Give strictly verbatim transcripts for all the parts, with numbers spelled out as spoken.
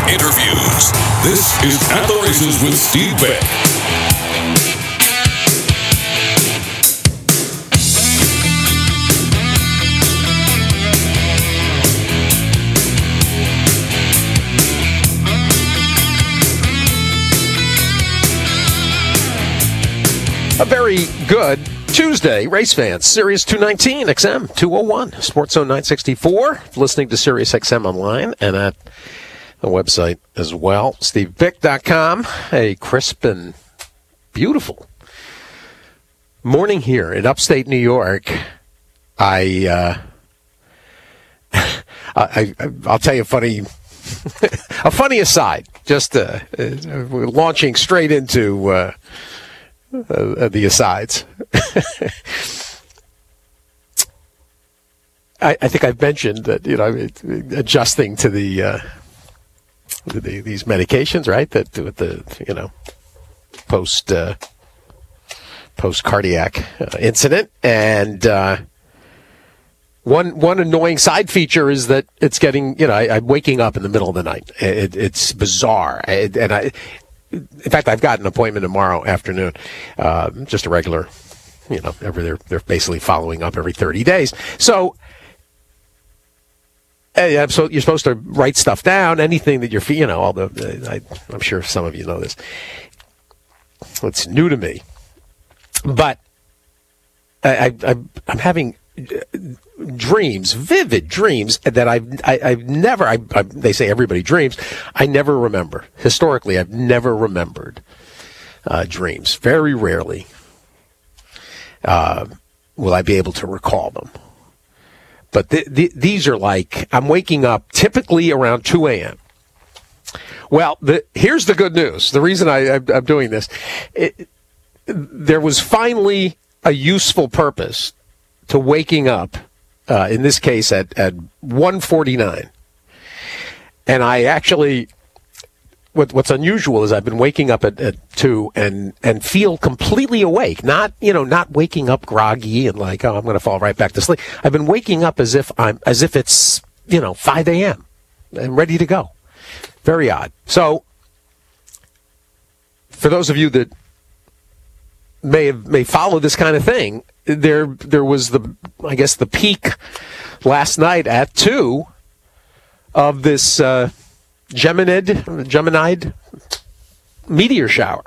interviews. This is At the Races with Steve Beck. A very good Tuesday, race fans. Sirius two nineteen, X M two oh one, Sports Zone nine sixty-four. Listening to Sirius X M online and at the website as well, steve bick dot com. A crisp and beautiful morning here in upstate New York. I, uh, I, I I'll tell you a funny, a funny aside. Just uh, uh, we're launching straight into. Uh, Uh, the asides. I, I think I've mentioned that, you know, adjusting to the, uh, the these medications, right? That with the, you know, post uh, post cardiac uh, incident, and uh, one one annoying side feature is that it's getting, you know, I, I'm waking up in the middle of the night. It, it's bizarre, I, and I. In fact, I've got an appointment tomorrow afternoon, uh, just a regular, you know, every, they're, they're basically following up every thirty days. So, uh, so you're supposed to write stuff down, anything that you're, you know, all the, I, I'm sure some of you know this. It's new to me. But I, I, I'm having dreams, vivid dreams that I've I, I've never. I, I, they say everybody dreams. I never remember. Historically, I've never remembered uh, dreams. Very rarely uh, will I be able to recall them. But th- th- these are like I'm waking up typically around two a.m. Well, the, here's the good news. The reason I, I, I'm doing this, it, there was finally a useful purpose to waking up, uh, in this case at, at one forty-nine. And I actually, what, what's unusual is I've been waking up at, at two and, and feel completely awake. Not, you know, not waking up groggy and like, oh, I'm going to fall right back to sleep. I've been waking up as if I'm, as if it's, you know, five a.m. and ready to go. Very odd. So, for those of you that may have, may follow this kind of thing, There, there was the, I guess, the peak last night at two of this uh, Geminid, Geminide meteor shower.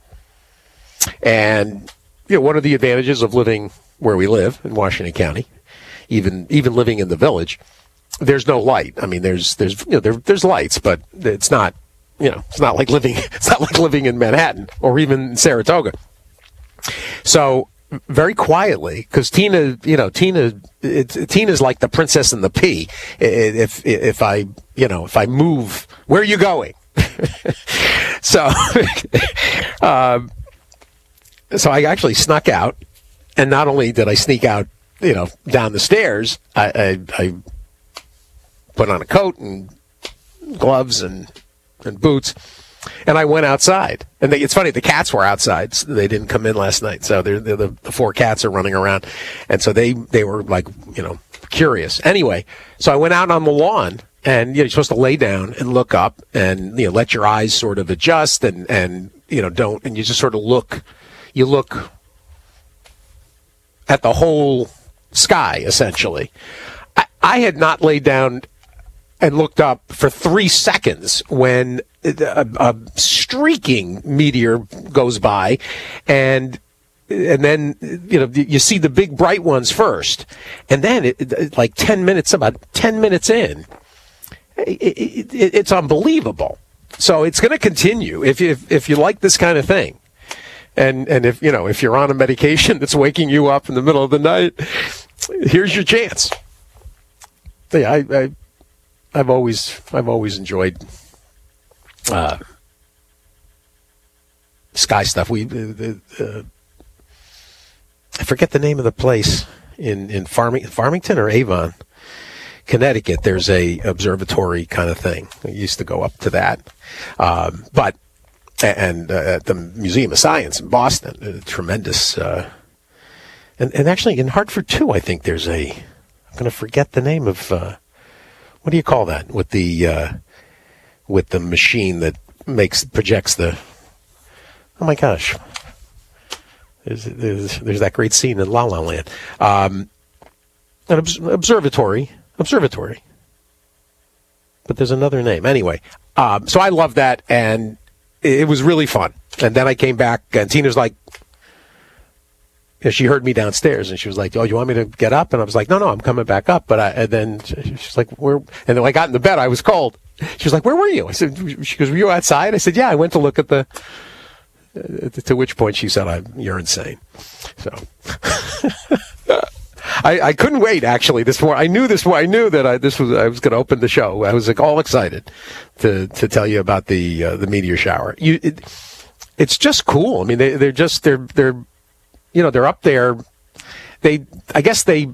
And, you know, one of the advantages of living where we live in Washington County, even even living in the village, there's no light. I mean, there's there's you know there, there's lights, but it's not, you know, it's not like living it's not like living in Manhattan or even Saratoga. So. Very quietly, because Tina, you know, Tina, it, Tina's like the princess and the pea. If if I, you know, if I move, where are you going? so, um, so I actually snuck out, and not only did I sneak out, you know, down the stairs, I, I, I put on a coat and gloves and and boots. And I went outside. And they, it's funny, the cats were outside. So they didn't come in last night. So they're, they're the, the four cats are running around. And so they, they were like, you know, curious. Anyway, so I went out on the lawn. And, you know, you're supposed to lay down and look up and, you know, let your eyes sort of adjust and, and, you know, don't, and you just sort of look, you look at the whole sky, essentially. I, I had not laid down and looked up for three seconds when a, a streaking meteor goes by, and and then, you know, you see the big bright ones first, and then it, it, like ten minutes, about ten minutes in, it, it, it, it's unbelievable. So it's going to continue if you, if if you like this kind of thing, and and if you know if you're on a medication that's waking you up in the middle of the night, here's your chance. Yeah, I. I I've always, I've always enjoyed uh, sky stuff. We, uh, uh, I forget the name of the place in in Farming, Farmington or Avon, Connecticut. There's a observatory kind of thing. I used to go up to that, um, but and uh, at the Museum of Science in Boston, a tremendous, uh, and and actually in Hartford too. I think there's a. I'm going to forget the name of. Uh, What do you call that? With the uh, with the machine that makes projects the. Oh my gosh! There's there's, there's that great scene in La La Land. Um, an obs- observatory, observatory. But there's another name anyway. Um, so I love that, and it, it was really fun. And then I came back, and Tina's like. She heard me downstairs, and she was like, "Oh, you want me to get up?" And I was like, "No, no, I'm coming back up." But I, and then she's like, "Where?" And then I got in the bed. I was cold. She was like, "Where were you?" I said, "She goes, were you outside?" I said, "Yeah, I went to look at the." Uh, to which point she said, I, "You're insane." So I, I couldn't wait. Actually, this morning I knew this. I knew that I this was I was going to open the show. I was like all excited to to tell you about the uh, the meteor shower. You, it, it's just cool. I mean, they they're just they're they're. You know, they're up there. They, I guess they,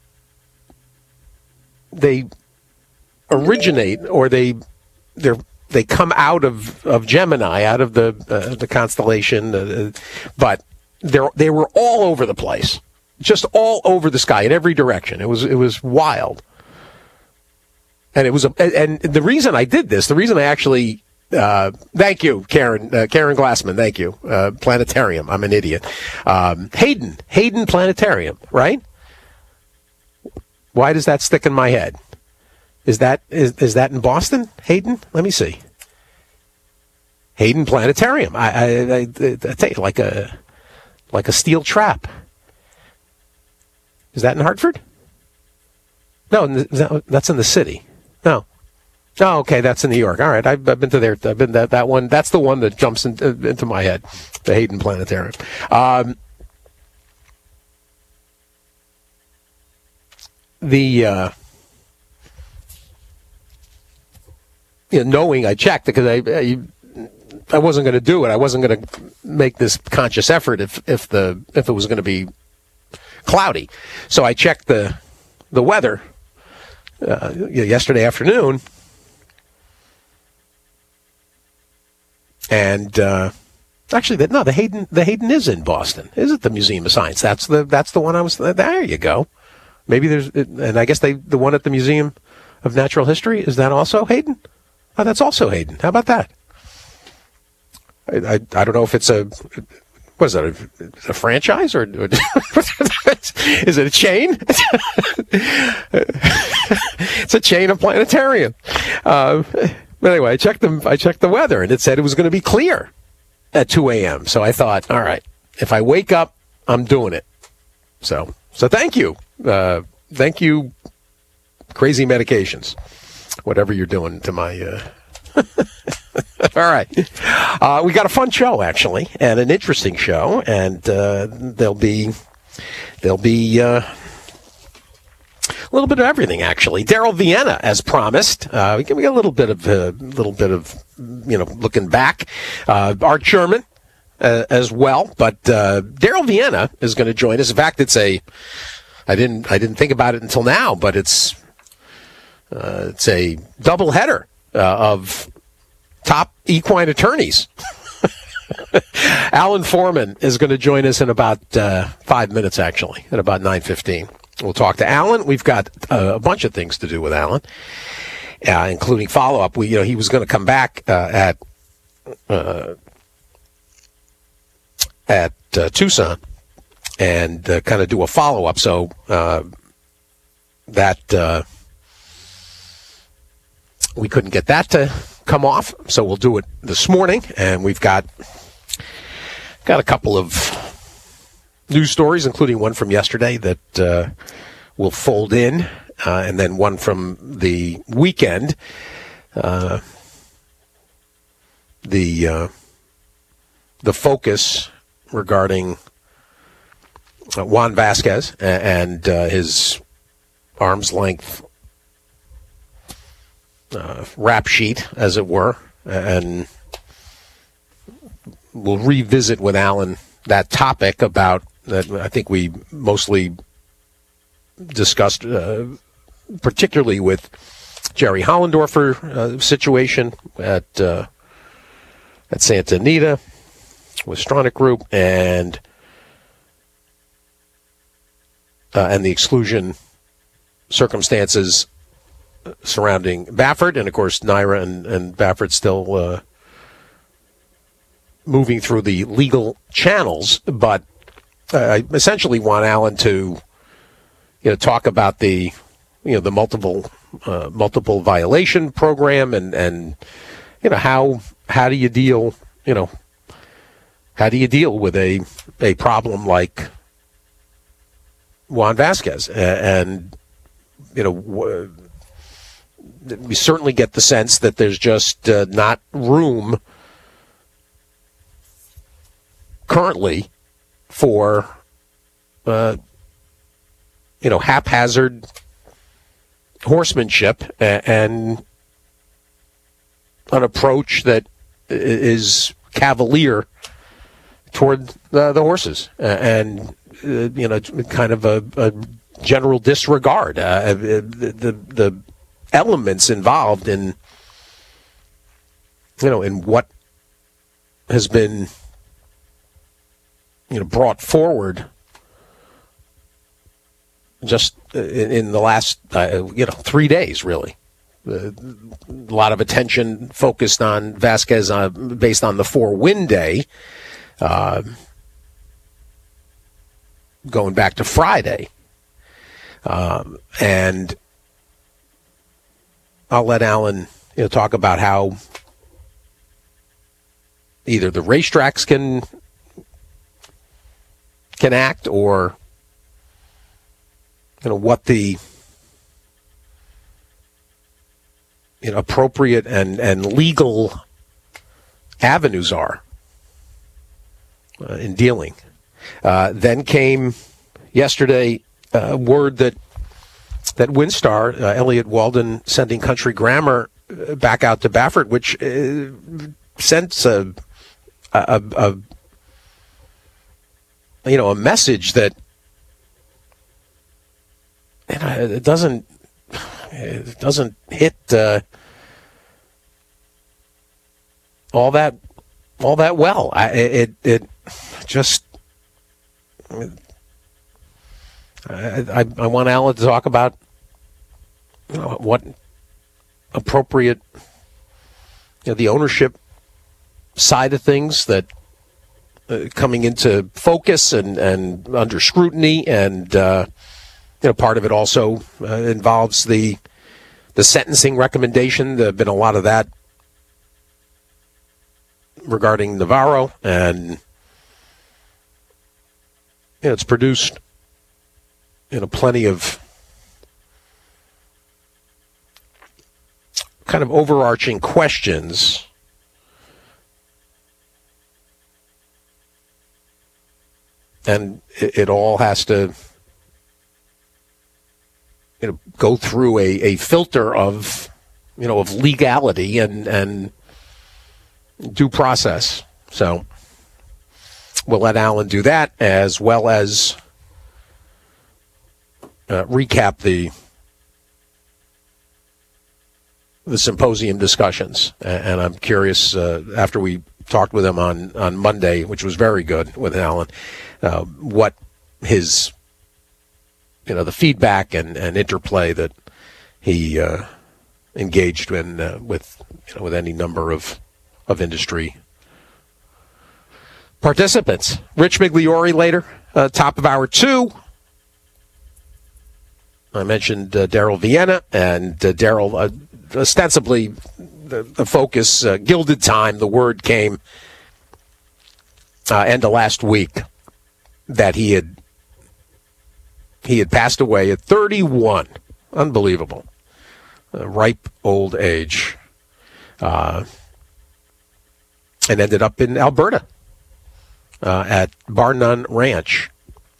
they originate, or they, they're, they come out of, of Gemini, out of the uh, the constellation. Uh, but they're they were all over the place, just all over the sky in every direction. It was it was wild, and it was a, and the reason I did this, the reason I actually. Uh, thank you, Karen. Uh, Karen Glassman. Thank you. Uh, planetarium. I'm an idiot. Um, Hayden. Hayden Planetarium. Right? Why does that stick in my head? Is that is is that in Boston? Hayden? Let me see. Hayden Planetarium. I I, I, I tell you, like a like a steel trap. Is that in Hartford? No, that, that's in the city. No. Oh, okay, that's in New York. All right, I've, I've been to there. I've been that that one. That's the one that jumps in, uh, into my head, the Hayden Planetarium. Um, the uh, you know, knowing I checked because I I, I wasn't going to do it. I wasn't going to make this conscious effort if if the if it was going to be cloudy. So I checked the the weather uh, yesterday afternoon. And uh, actually, the, no, the Hayden the Hayden is in Boston. Is it the Museum of Science? That's the that's the one I was. There you go. Maybe there's, and I guess they the one at the Museum of Natural History, is that also Hayden? Oh, that's also Hayden. How about that? I I, I don't know if it's a what is that a, a franchise or, or is it a chain? It's a chain of planetarium. Uh, But anyway, I checked the I checked the weather, and it said it was going to be clear at two a.m. So I thought, all right, if I wake up, I'm doing it. So so thank you, uh, thank you, crazy medications, whatever you're doing to my. Uh... All right, uh, we got a fun show actually, and an interesting show, and uh, there'll be there'll be. Uh, A little bit of everything, actually. Daryl Vienna, as promised. Uh, we, get, we got a little bit of a uh, little bit of you know looking back. Uh, Art Sherman uh, as well, but uh, Daryl Vienna is going to join us. In fact, it's a I didn't I didn't think about it until now, but it's uh, it's a double header uh, of top equine attorneys. Alan Foreman is going to join us in about uh, five minutes, actually, at about nine fifteen. We'll talk to Alan. We've got uh, a bunch of things to do with Alan, uh, including follow-up. We, you know, he was going to come back uh, at uh, at uh, Tucson and uh, kind of do a follow-up. So uh, that uh, we couldn't get that to come off. So we'll do it this morning, and we've got got a couple of news stories, including one from yesterday that uh, will fold in, uh, and then one from the weekend. Uh, the uh, the focus regarding uh, Juan Vasquez and uh, his arm's length uh, rap sheet, as it were, and we'll revisit with Alan that topic about that I think we mostly discussed, uh, particularly with Jerry Hollendorfer uh, situation at uh, at Santa Anita with Stronach Group, and uh, and the exclusion circumstances surrounding Baffert, and of course Naira and, and Baffert still uh, moving through the legal channels. But uh, I essentially want Alan to, you know, talk about the, you know, the multiple uh, multiple violation program, and, and you know how how do you deal, you know, how do you deal with a a problem like Juan Vasquez, and you know. We certainly get the sense that there's just uh, not room currently for, uh, you know, haphazard horsemanship and, and an approach that is cavalier toward the, the horses, and, uh, you know, kind of a, a general disregard. Uh, the, the, the elements involved in, you know, in what has been, you know, brought forward just in, in the last, uh, you know, three days, really. Uh, a lot of attention focused on Vasquez uh, based on the four-win day, uh, going back to Friday. Um, and I'll let Alan, you know, talk about how either the racetracks can can act, or you know what the you know appropriate and, and legal avenues are uh, in dealing. Uh, then came yesterday uh, word that. That WinStar, uh, Elliot Walden, sending Country Grammar uh, back out to Baffert, which uh, sends a, a, a, you know, a message that you know, it doesn't it doesn't hit uh, all that all that well. I, it it just. I, I, I want Alan to talk about you know, what appropriate, you know, the ownership side of things that uh, coming into focus and, and under scrutiny, and uh, you know, part of it also uh, involves the the sentencing recommendation. There's been a lot of that regarding Navarro, and you know, it's produced. You know, plenty of kind of overarching questions and it, it all has to, you know, go through a, a filter of, you know, of legality and, and due process. So we'll let Alan do that, as well as Uh, recap the the symposium discussions, and I'm curious uh, after we talked with him on, on Monday, which was very good with Alan, uh, what his you know the feedback and, and interplay that he uh, engaged in uh, with you know with any number of of industry participants. Rich Migliori later, uh, top of hour two. I mentioned uh, Daryl Vienna, and uh, Daryl, uh, ostensibly the, the focus, uh, Gilded Time, the word came uh, end of last week that he had he had passed away at thirty-one. Unbelievable. Uh, ripe old age. Uh, and ended up in Alberta uh, at Bar None Ranch.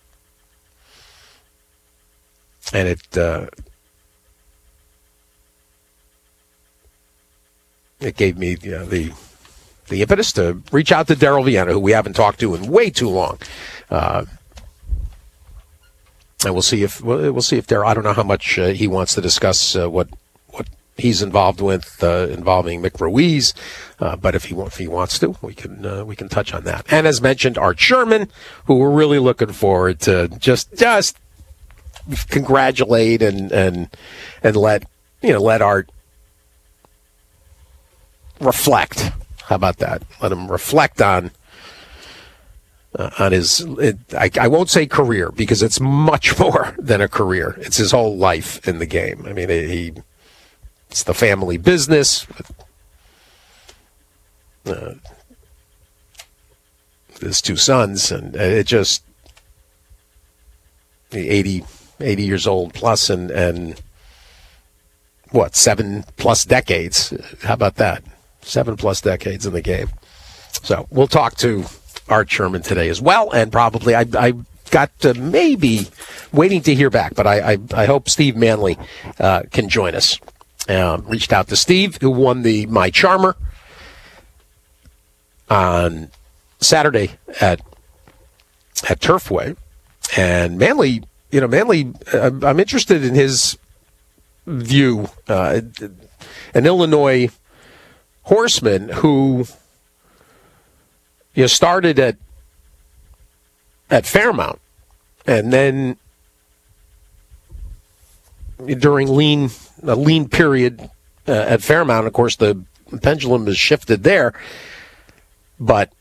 And it uh, it gave me you know, the the impetus to reach out to Daryl Vienna, who we haven't talked to in way too long, uh, and we'll see if we'll, we'll see if Daryl. I don't know how much uh, he wants to discuss uh, what what he's involved with uh, involving Mick Ruiz, uh, but if he if he wants to, we can uh, we can touch on that. And as mentioned, Art Sherman, who we're really looking forward to just just. congratulate and and and let you know, let Art reflect. How about that? Let him reflect on uh, on his, it, I, I won't say career, because it's much more than a career. It's his whole life in the game. I mean, he it's the family business. Uh, his two sons, and it just eighty, eighty years old plus, and, and what, seven plus decades. How about that? Seven plus decades in the game. So we'll talk to Art Sherman today as well, and probably I, I got to maybe waiting to hear back, but I, I, I hope Steve Manley uh, can join us. Um, reached out to Steve, who won the My Charmer on Saturday at at Turfway, and Manley, you know, Manley, uh, I'm interested in his view. Uh, an Illinois horseman who, you know, started at at Fairmount, and then during lean a lean period uh, at Fairmount, of course, the pendulum has shifted there, but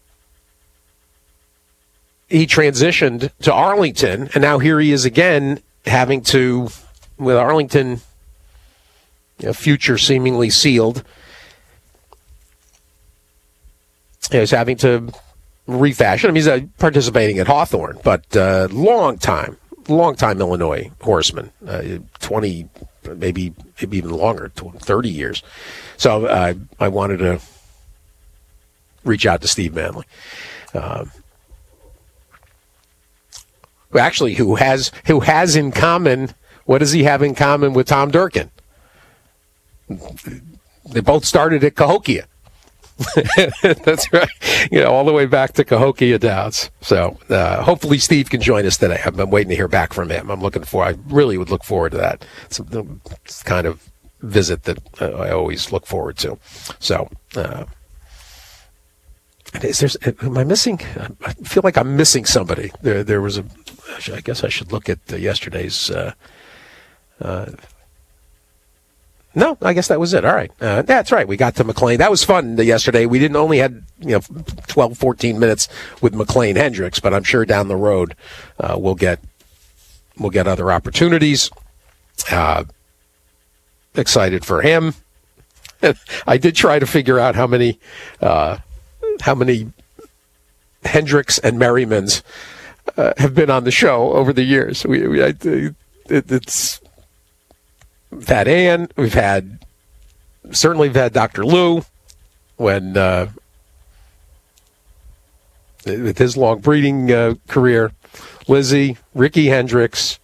he transitioned to Arlington, and now here he is again, having to, with Arlington, you know, future seemingly sealed, he's having to refashion. I mean, he's uh, participating at Hawthorne, but uh, long time, long time Illinois horseman, uh, twenty, maybe maybe even longer, thirty years. So uh, I wanted to reach out to Steve Manley. Um, Actually, who has who has in common, what does he have in common with Tom Durkin? They both started at Cahokia. That's right. You know, all the way back to Cahokia Downs. So uh, hopefully Steve can join us today. I've been waiting to hear back from him. I'm looking for, I really would look forward to that. It's the kind of visit that uh, I always look forward to. So, uh, is there, am I missing? I feel like I'm missing somebody. There, there was a, I guess I should look at uh, yesterday's. Uh, uh, no, I guess that was it. All right. Uh, that's right. We got to McLean. That was fun yesterday. We didn't only had, you know, twelve, fourteen minutes with McLean Hendricks, but I'm sure down the road uh, we'll get we'll get other opportunities. Uh, excited for him. I did try to figure out how many uh, how many Hendricks and Merrimans uh, have been on the show over the years. We, we I, it, it's we've had Ann, we've had certainly we've had Doctor Lou when uh, with his long breeding uh, career, Lizzie, Ricky Hendricks,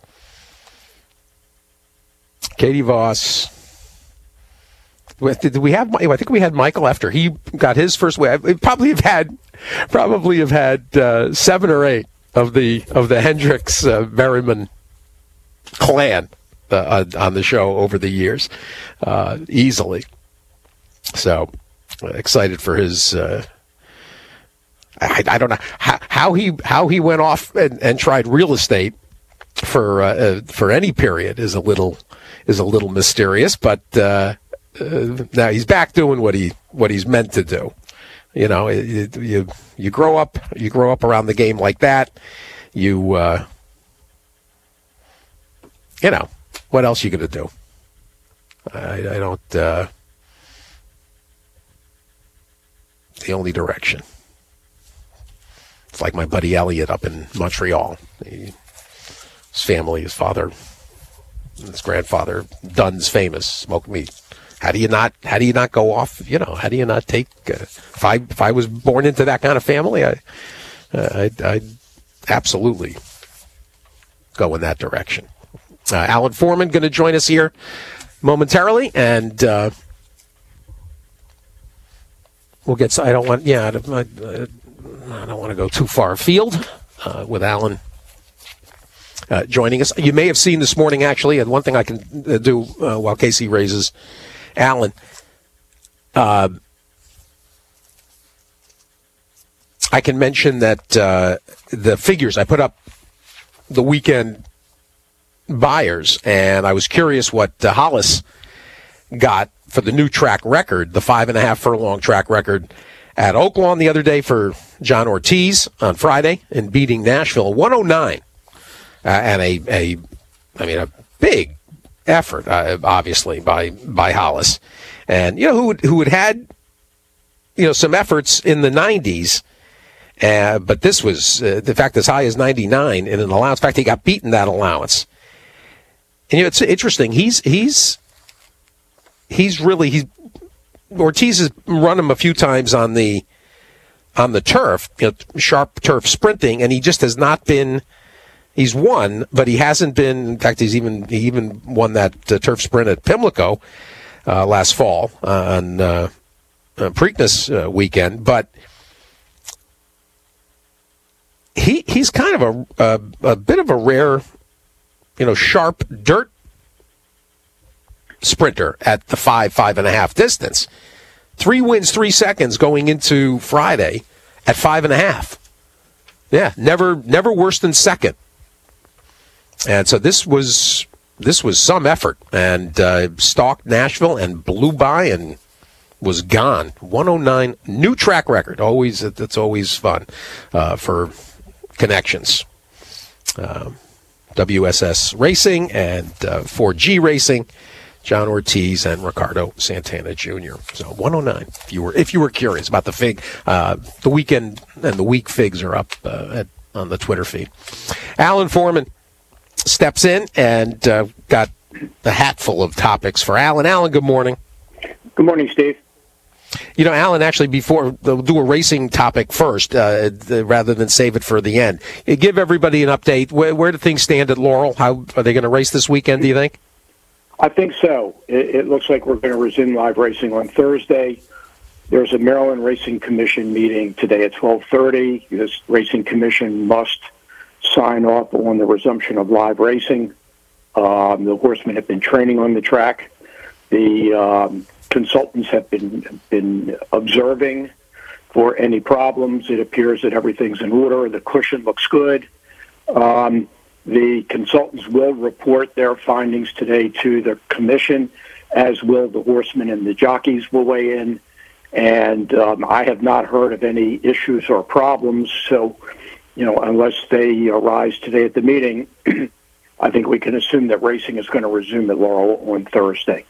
Katie Voss. Did we have? I think we had Michael after he got his first way. We probably have had, probably have had uh, seven or eight of the of the Hendricks uh, Merriman clan uh, on the show over the years, uh, easily. So uh, excited for his. Uh, I, I don't know how, how he how he went off and, and tried real estate for uh, uh, for any period is a little is a little mysterious, but. Uh, Uh, now he's back doing what he what he's meant to do. You know, you you, you grow up you grow up around the game like that. You uh, you know, what else are you going to do? I, I don't. Uh, the only direction. It's like my buddy Elliot up in Montreal. He, his family, his father, his grandfather, Dunn's famous, smoked meat. How do you not? How do you not go off? You know, how do you not take? Uh, if I if I was born into that kind of family, I uh, I'd, I'd absolutely go in that direction. Uh, Alan Foreman going to join us here momentarily, and uh, we'll get. I don't want. Yeah, I don't, I don't want to go too far afield uh, with Alan. Uh, joining us. You may have seen this morning, actually, and one thing I can uh, do uh, while Casey raises Alan, uh, I can mention that uh, the figures I put up the weekend buyers, and I was curious what uh, Hollis got for the new track record, the five and a half furlong track record at Oaklawn the other day for John Ortiz on Friday in beating Nashville, one oh nine, uh, and a, a, I mean, a big effort, uh, obviously, by by Hollis, and you know who who had had, you know, some efforts in the nineties, uh, but this was uh, in fact as high as ninety-nine in an allowance. In fact, he got beaten that allowance. And you know, it's interesting. He's he's he's really he's. Ortiz has run him a few times on the on the turf, you know, sharp turf sprinting, and he just has not been. He's won, but he hasn't been. In fact, he's even he even won that uh, turf sprint at Pimlico uh, last fall uh, on uh, uh, Preakness uh, weekend. But he he's kind of a, a a bit of a rare, you know, sharp dirt sprinter at the five, five and a half distance. Three wins, three seconds going into Friday at five and a half. Yeah, never, never worse than second. And so this was this was some effort, and uh, stalked Nashville and blew by and was gone. one oh nine, new track record. Always, it's always fun uh, for connections. Uh, W S S Racing and uh, four G Racing. John Ortiz and Ricardo Santana Junior So one oh nine. If you were if you were curious about the fig, uh, the weekend and the week figs are up uh, at, on the Twitter feed. Alan Foreman steps in and uh, got a hat full of topics for Alan. Alan, good morning. Good morning, Steve. You know, Alan, actually, before they'll do a racing topic first, uh, rather than save it for the end. Give everybody an update. Where, where do things stand at Laurel? How are they going to race this weekend? Do you think? I think so. It, it looks like we're going to resume live racing on Thursday. There's a Maryland Racing Commission meeting today at twelve thirty. This Racing Commission must sign off on the resumption of live racing. Um, the horsemen have been training on the track. The um, consultants have been been observing for any problems. It appears that everything's in order. The cushion looks good. Um, The consultants will report their findings today to the commission, as will the horsemen, and the jockeys will weigh in. And um, I have not heard of any issues or problems. So, you know, unless they arise today at the meeting, I think we can assume that racing is going to resume at Laurel on Thursday.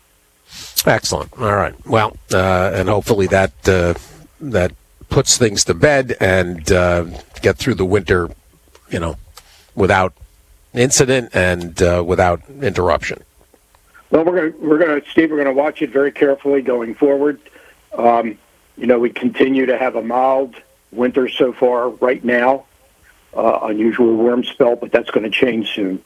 Excellent. All right. Well, uh, and hopefully that uh, that puts things to bed and uh, get through the winter, you know, without incident and uh, without interruption. Well, we're going to, we're going to, Steve, we're going to watch it very carefully going forward. Um, you know, we continue to have a mild winter so far right now, uh, unusual warm spell, but that's going to change soon.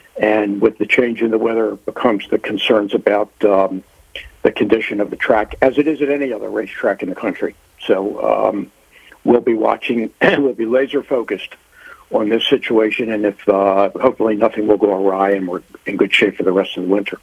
And with the change in the weather becomes the concerns about um, the condition of the track, as it is at any other racetrack in the country. So um, we'll be watching, we'll be laser focused on this situation, and if uh, hopefully nothing will go awry and we're in good shape for the rest of the winter.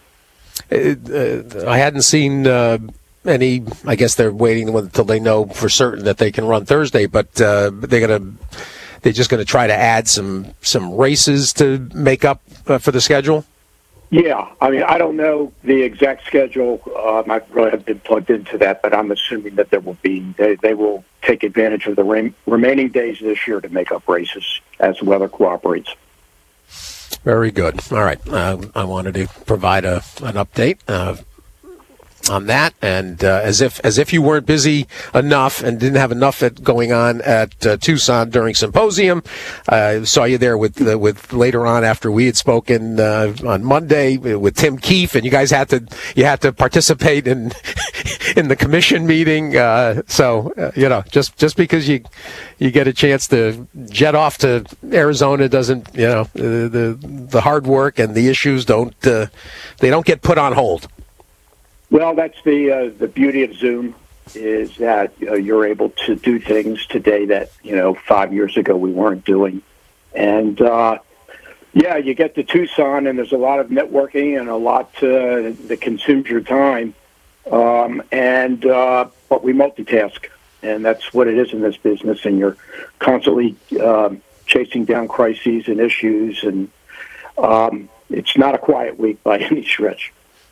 Uh, I hadn't seen uh, any. I guess they're waiting until they know for certain that they can run Thursday, but uh, they're gonna they're just going to try to add some some races to make up uh, for the schedule. Yeah, I mean, I don't know the exact schedule. Um, I really have been plugged into that, but I'm assuming that there will be, they, they will take advantage of the rem- remaining days this year to make up races as the weather cooperates. Very good. All right. Uh, I wanted to provide a an update uh, on that, and uh, as if as if you weren't busy enough and didn't have enough at, going on at uh, Tucson during Symposium. I uh, saw you there with uh, with later on after we had spoken uh, on Monday with Tim Keefe, and you guys had to you had to participate in in the commission meeting. Uh, so uh, you know, just just because you you get a chance to jet off to Arizona doesn't, you know, the the, the hard work and the issues don't uh, they don't get put on hold. Well, that's the uh, the beauty of Zoom, is that uh, you're able to do things today that, you know, five years ago we weren't doing. And, uh, yeah, you get to Tucson, and there's a lot of networking and a lot uh, that consumes your time. Um, and uh, but we multitask, and that's what it is in this business, and you're constantly uh, chasing down crises and issues, and um, it's not a quiet week by any stretch.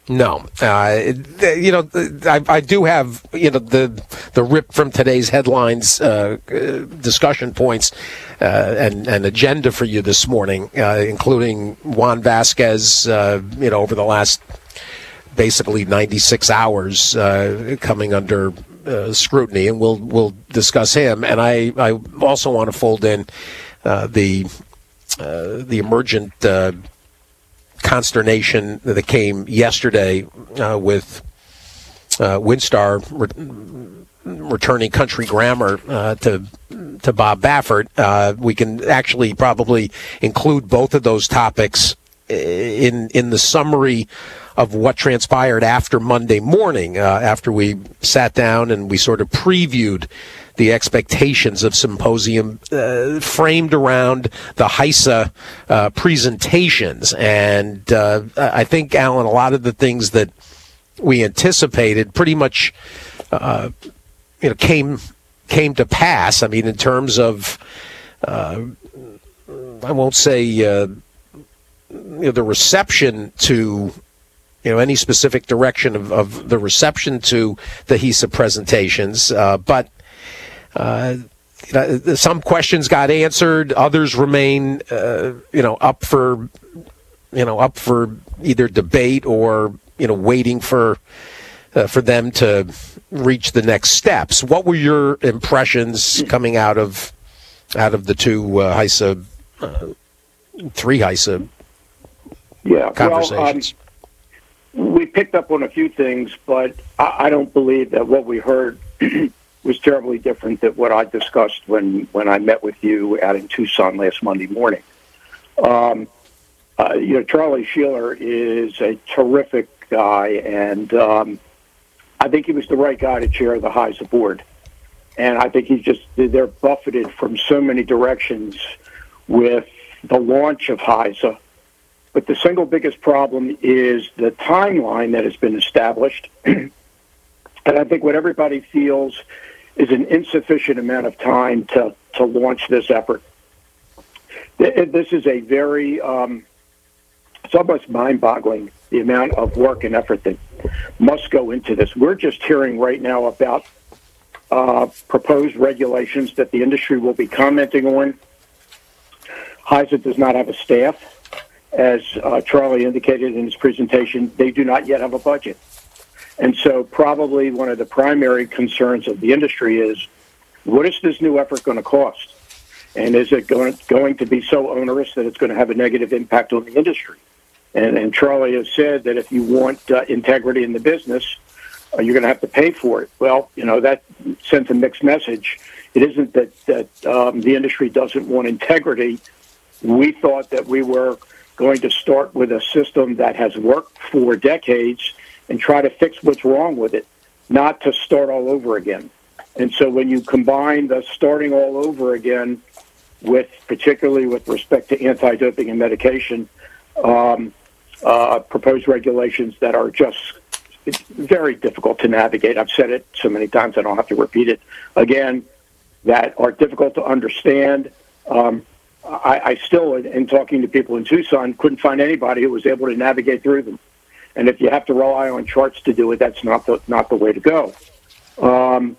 No, uh, you know, I, I do have, you know, the the rip from today's headlines uh, discussion points uh, and and agenda for you this morning, uh, including Juan Vasquez, uh, you know, over the last basically ninety-six hours uh, coming under uh, scrutiny, and we'll we'll discuss him. And I, I also want to fold in uh, the uh, the emergent Uh, consternation that came yesterday uh, with uh, Winstar re- returning Country Grammar uh, to to Bob Baffert. Uh, we can actually probably include both of those topics in in the summary of what transpired after Monday morning, uh, after we sat down and we sort of previewed the expectations of symposium uh, framed around the HISA uh, presentations. And uh, I think, Alan, a lot of the things that we anticipated pretty much uh, you know, came came to pass. I mean, in terms of, uh, I won't say uh, you know, the reception to you know, any specific direction of, of the reception to the HISA presentations, uh, but uh, you know, some questions got answered, others remain, uh, you know, up for, you know, up for either debate or, you know, waiting for uh, for them to reach the next steps. What were your impressions coming out of out of the two uh, HISA, uh, three HISA yeah, conversations? Well, um, we picked up on a few things, but I, I don't believe that what we heard was terribly different than what I discussed when, when I met with you out in Tucson last Monday morning. Um, uh, you know, Charlie Sheeler is a terrific guy, and um, I think he was the right guy to chair the HISA board. And I think he's just, they're buffeted from so many directions with the launch of HISA. But the single biggest problem is the timeline that has been established. And I think what everybody feels is an insufficient amount of time to, to launch this effort. This is a very, um, it's almost mind-boggling, the amount of work and effort that must go into this. We're just hearing right now about uh, proposed regulations that the industry will be commenting on. HISA does not have a staff. As uh, Charlie indicated in his presentation, they do not yet have a budget. And so probably one of the primary concerns of the industry is, what is this new effort going to cost? And is it going, going to be so onerous that it's going to have a negative impact on the industry? And, and Charlie has said that if you want uh, integrity in the business, uh, you're going to have to pay for it. Well, you know, that sends a mixed message. It isn't that, that um, the industry doesn't want integrity. We thought that we were going to start with a system that has worked for decades and try to fix what's wrong with it, not to start all over again. And so when you combine the starting all over again with, particularly with respect to anti-doping and medication, um, uh, proposed regulations that are just it's very difficult to navigate. I've said it so many times I don't have to repeat it again, that are difficult to understand. Um, I, I still, in talking to people in Tucson, couldn't find anybody who was able to navigate through them. And if you have to rely on charts to do it, that's not the not the way to go. Um,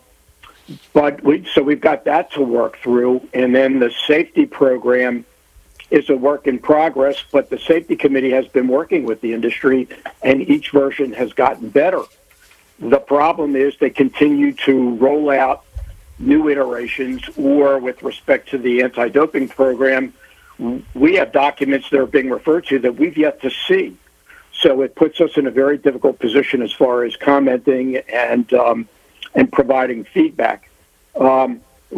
but we, so we've got that to work through, and then the safety program is a work in progress. But the safety committee has been working with the industry, and each version has gotten better. The problem is they continue to roll out new iterations, or with respect to the anti-doping program, we have documents that are being referred to that we've yet to see. So it puts us in a very difficult position as far as commenting and um, and providing feedback. Um,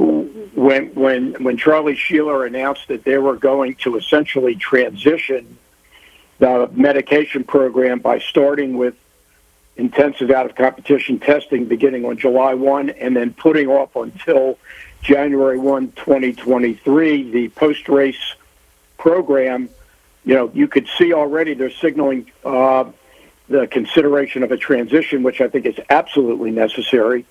when when when Charlie Sheeler announced that they were going to essentially transition the medication program by starting with intensive out-of-competition testing beginning on July first and then putting off until January first, twenty twenty-three, the post-race program, you know, you could see already they're signaling uh, the consideration of a transition, which I think is absolutely necessary.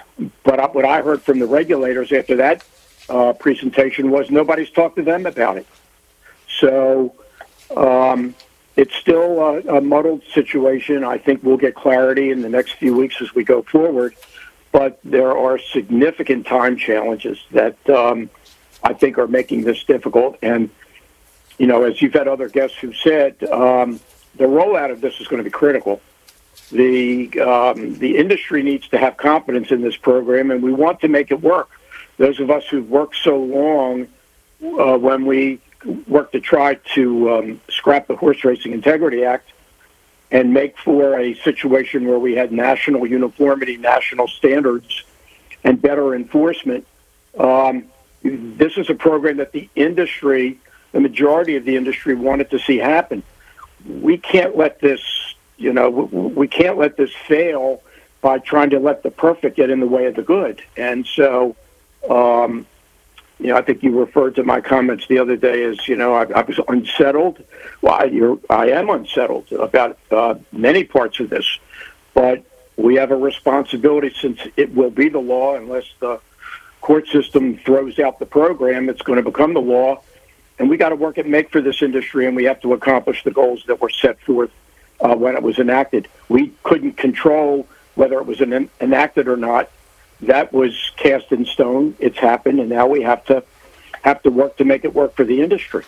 But what I heard from the regulators after that uh, presentation was nobody's talked to them about it. So, um, it's still a, a muddled situation. I think we'll get clarity in the next few weeks as we go forward. But there are significant time challenges that um, I think are making this difficult. And, you know, as you've had other guests who've said, um, the rollout of this is going to be critical. The um, the industry needs to have confidence in this program, and we want to make it work. Those of us who've worked so long, uh, when we worked to try to um, scrap the Horse Racing Integrity Act and make for a situation where we had national uniformity, national standards, and better enforcement, um, this is a program that the industry, the majority of the industry, wanted to see happen. We can't let this, you know, we can't let this fail by trying to let the perfect get in the way of the good. And so, um, you know, I think you referred to my comments the other day as, you know, I, I was unsettled. Well, I, you're, I am unsettled about uh, many parts of this, but we have a responsibility, since it will be the law unless the court system throws out the program. It's going to become the law, and we got to work and make for this industry, and we have to accomplish the goals that were set forth uh, when it was enacted. We couldn't control whether it was an, enacted or not. That was cast in stone. It's happened, and now we have to have to work to make it work for the industry.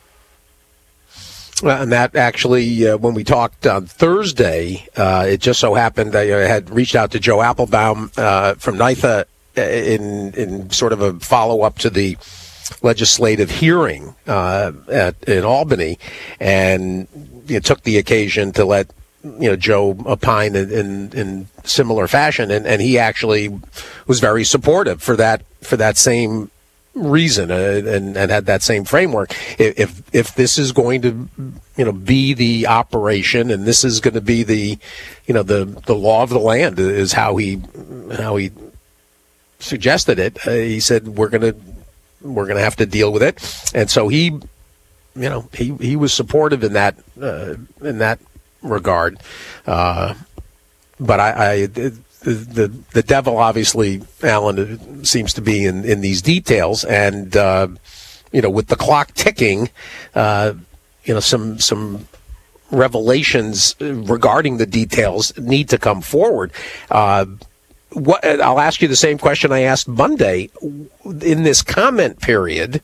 Well, and that actually, uh, when we talked on Thursday, uh, it just so happened that I had reached out to Joe Applebaum uh, from NYTHA in in sort of a follow-up to the legislative hearing uh, at, in Albany, and you know, took the occasion to let you know Joe opine in, in, in similar fashion, and, and he actually was very supportive for that for that same reason, uh, and, and had that same framework. If if this is going to you know be the operation, and this is going to be the you know the the law of the land, is how he how he suggested it. Uh, he said we're gonna we're gonna have to deal with it, and so he you know he he was supportive in that uh, in that regard, uh, but I, I the, the the devil obviously, Alan, seems to be in, in these details, and uh, you know with the clock ticking, uh, you know some some revelations regarding the details need to come forward. Uh, what I'll ask you the same question I asked Monday in this comment period.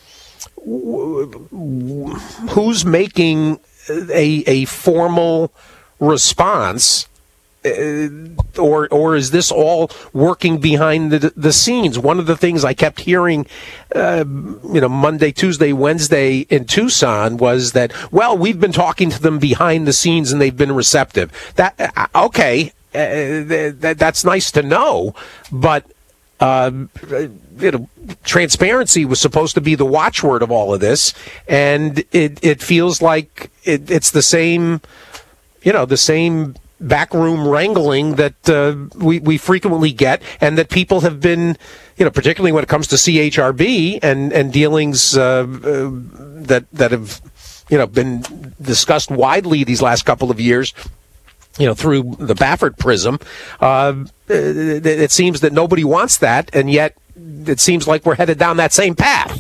Who's making a a formal response, uh, or or is this all working behind the the scenes? One of the things I kept hearing, uh, you know, Monday, Tuesday, Wednesday in Tucson was that, well, we've been talking to them behind the scenes and they've been receptive. That uh, okay, uh, that, that's nice to know, but. Uh, you know, transparency was supposed to be the watchword of all of this, and it, it feels like it, it's the same, you know, the same backroom wrangling that uh, we, we frequently get, and that people have been, you know, particularly when it comes to C H R B and, and dealings uh, uh, that, that have, you know, been discussed widely these last couple of years, you know, through the Baffert prism. Uh, it, it seems that nobody wants that, and yet it seems like we're headed down that same path.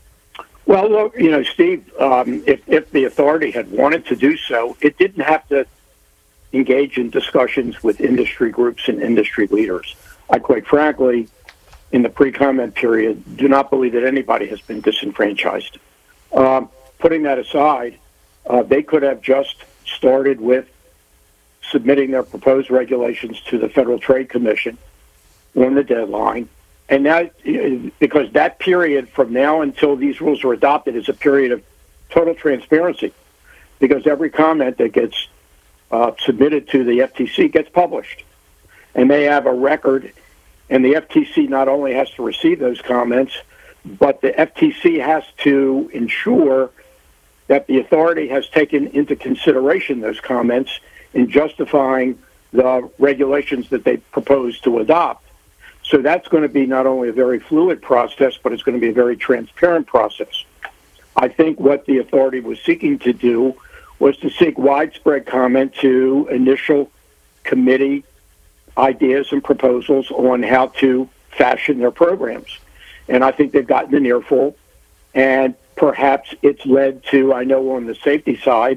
Well, look, you know, Steve, um, if, if the authority had wanted to do so, it didn't have to engage in discussions with industry groups and industry leaders. I, quite frankly, in the pre-comment period, do not believe that anybody has been disenfranchised. Um, putting that aside, uh, they could have just started with submitting their proposed regulations to the Federal Trade Commission on the deadline. And now, because that period from now until these rules are adopted is a period of total transparency, because every comment that gets uh, submitted to the F T C gets published. And they have a record, and the F T C not only has to receive those comments, but the F T C has to ensure that the authority has taken into consideration those comments in justifying the regulations that they propose to adopt. So that's going to be not only a very fluid process, but it's going to be a very transparent process. I think what the authority was seeking to do was to seek widespread comment to initial committee ideas and proposals on how to fashion their programs. And I think they've gotten an earful, and perhaps it's led to, I know on the safety side,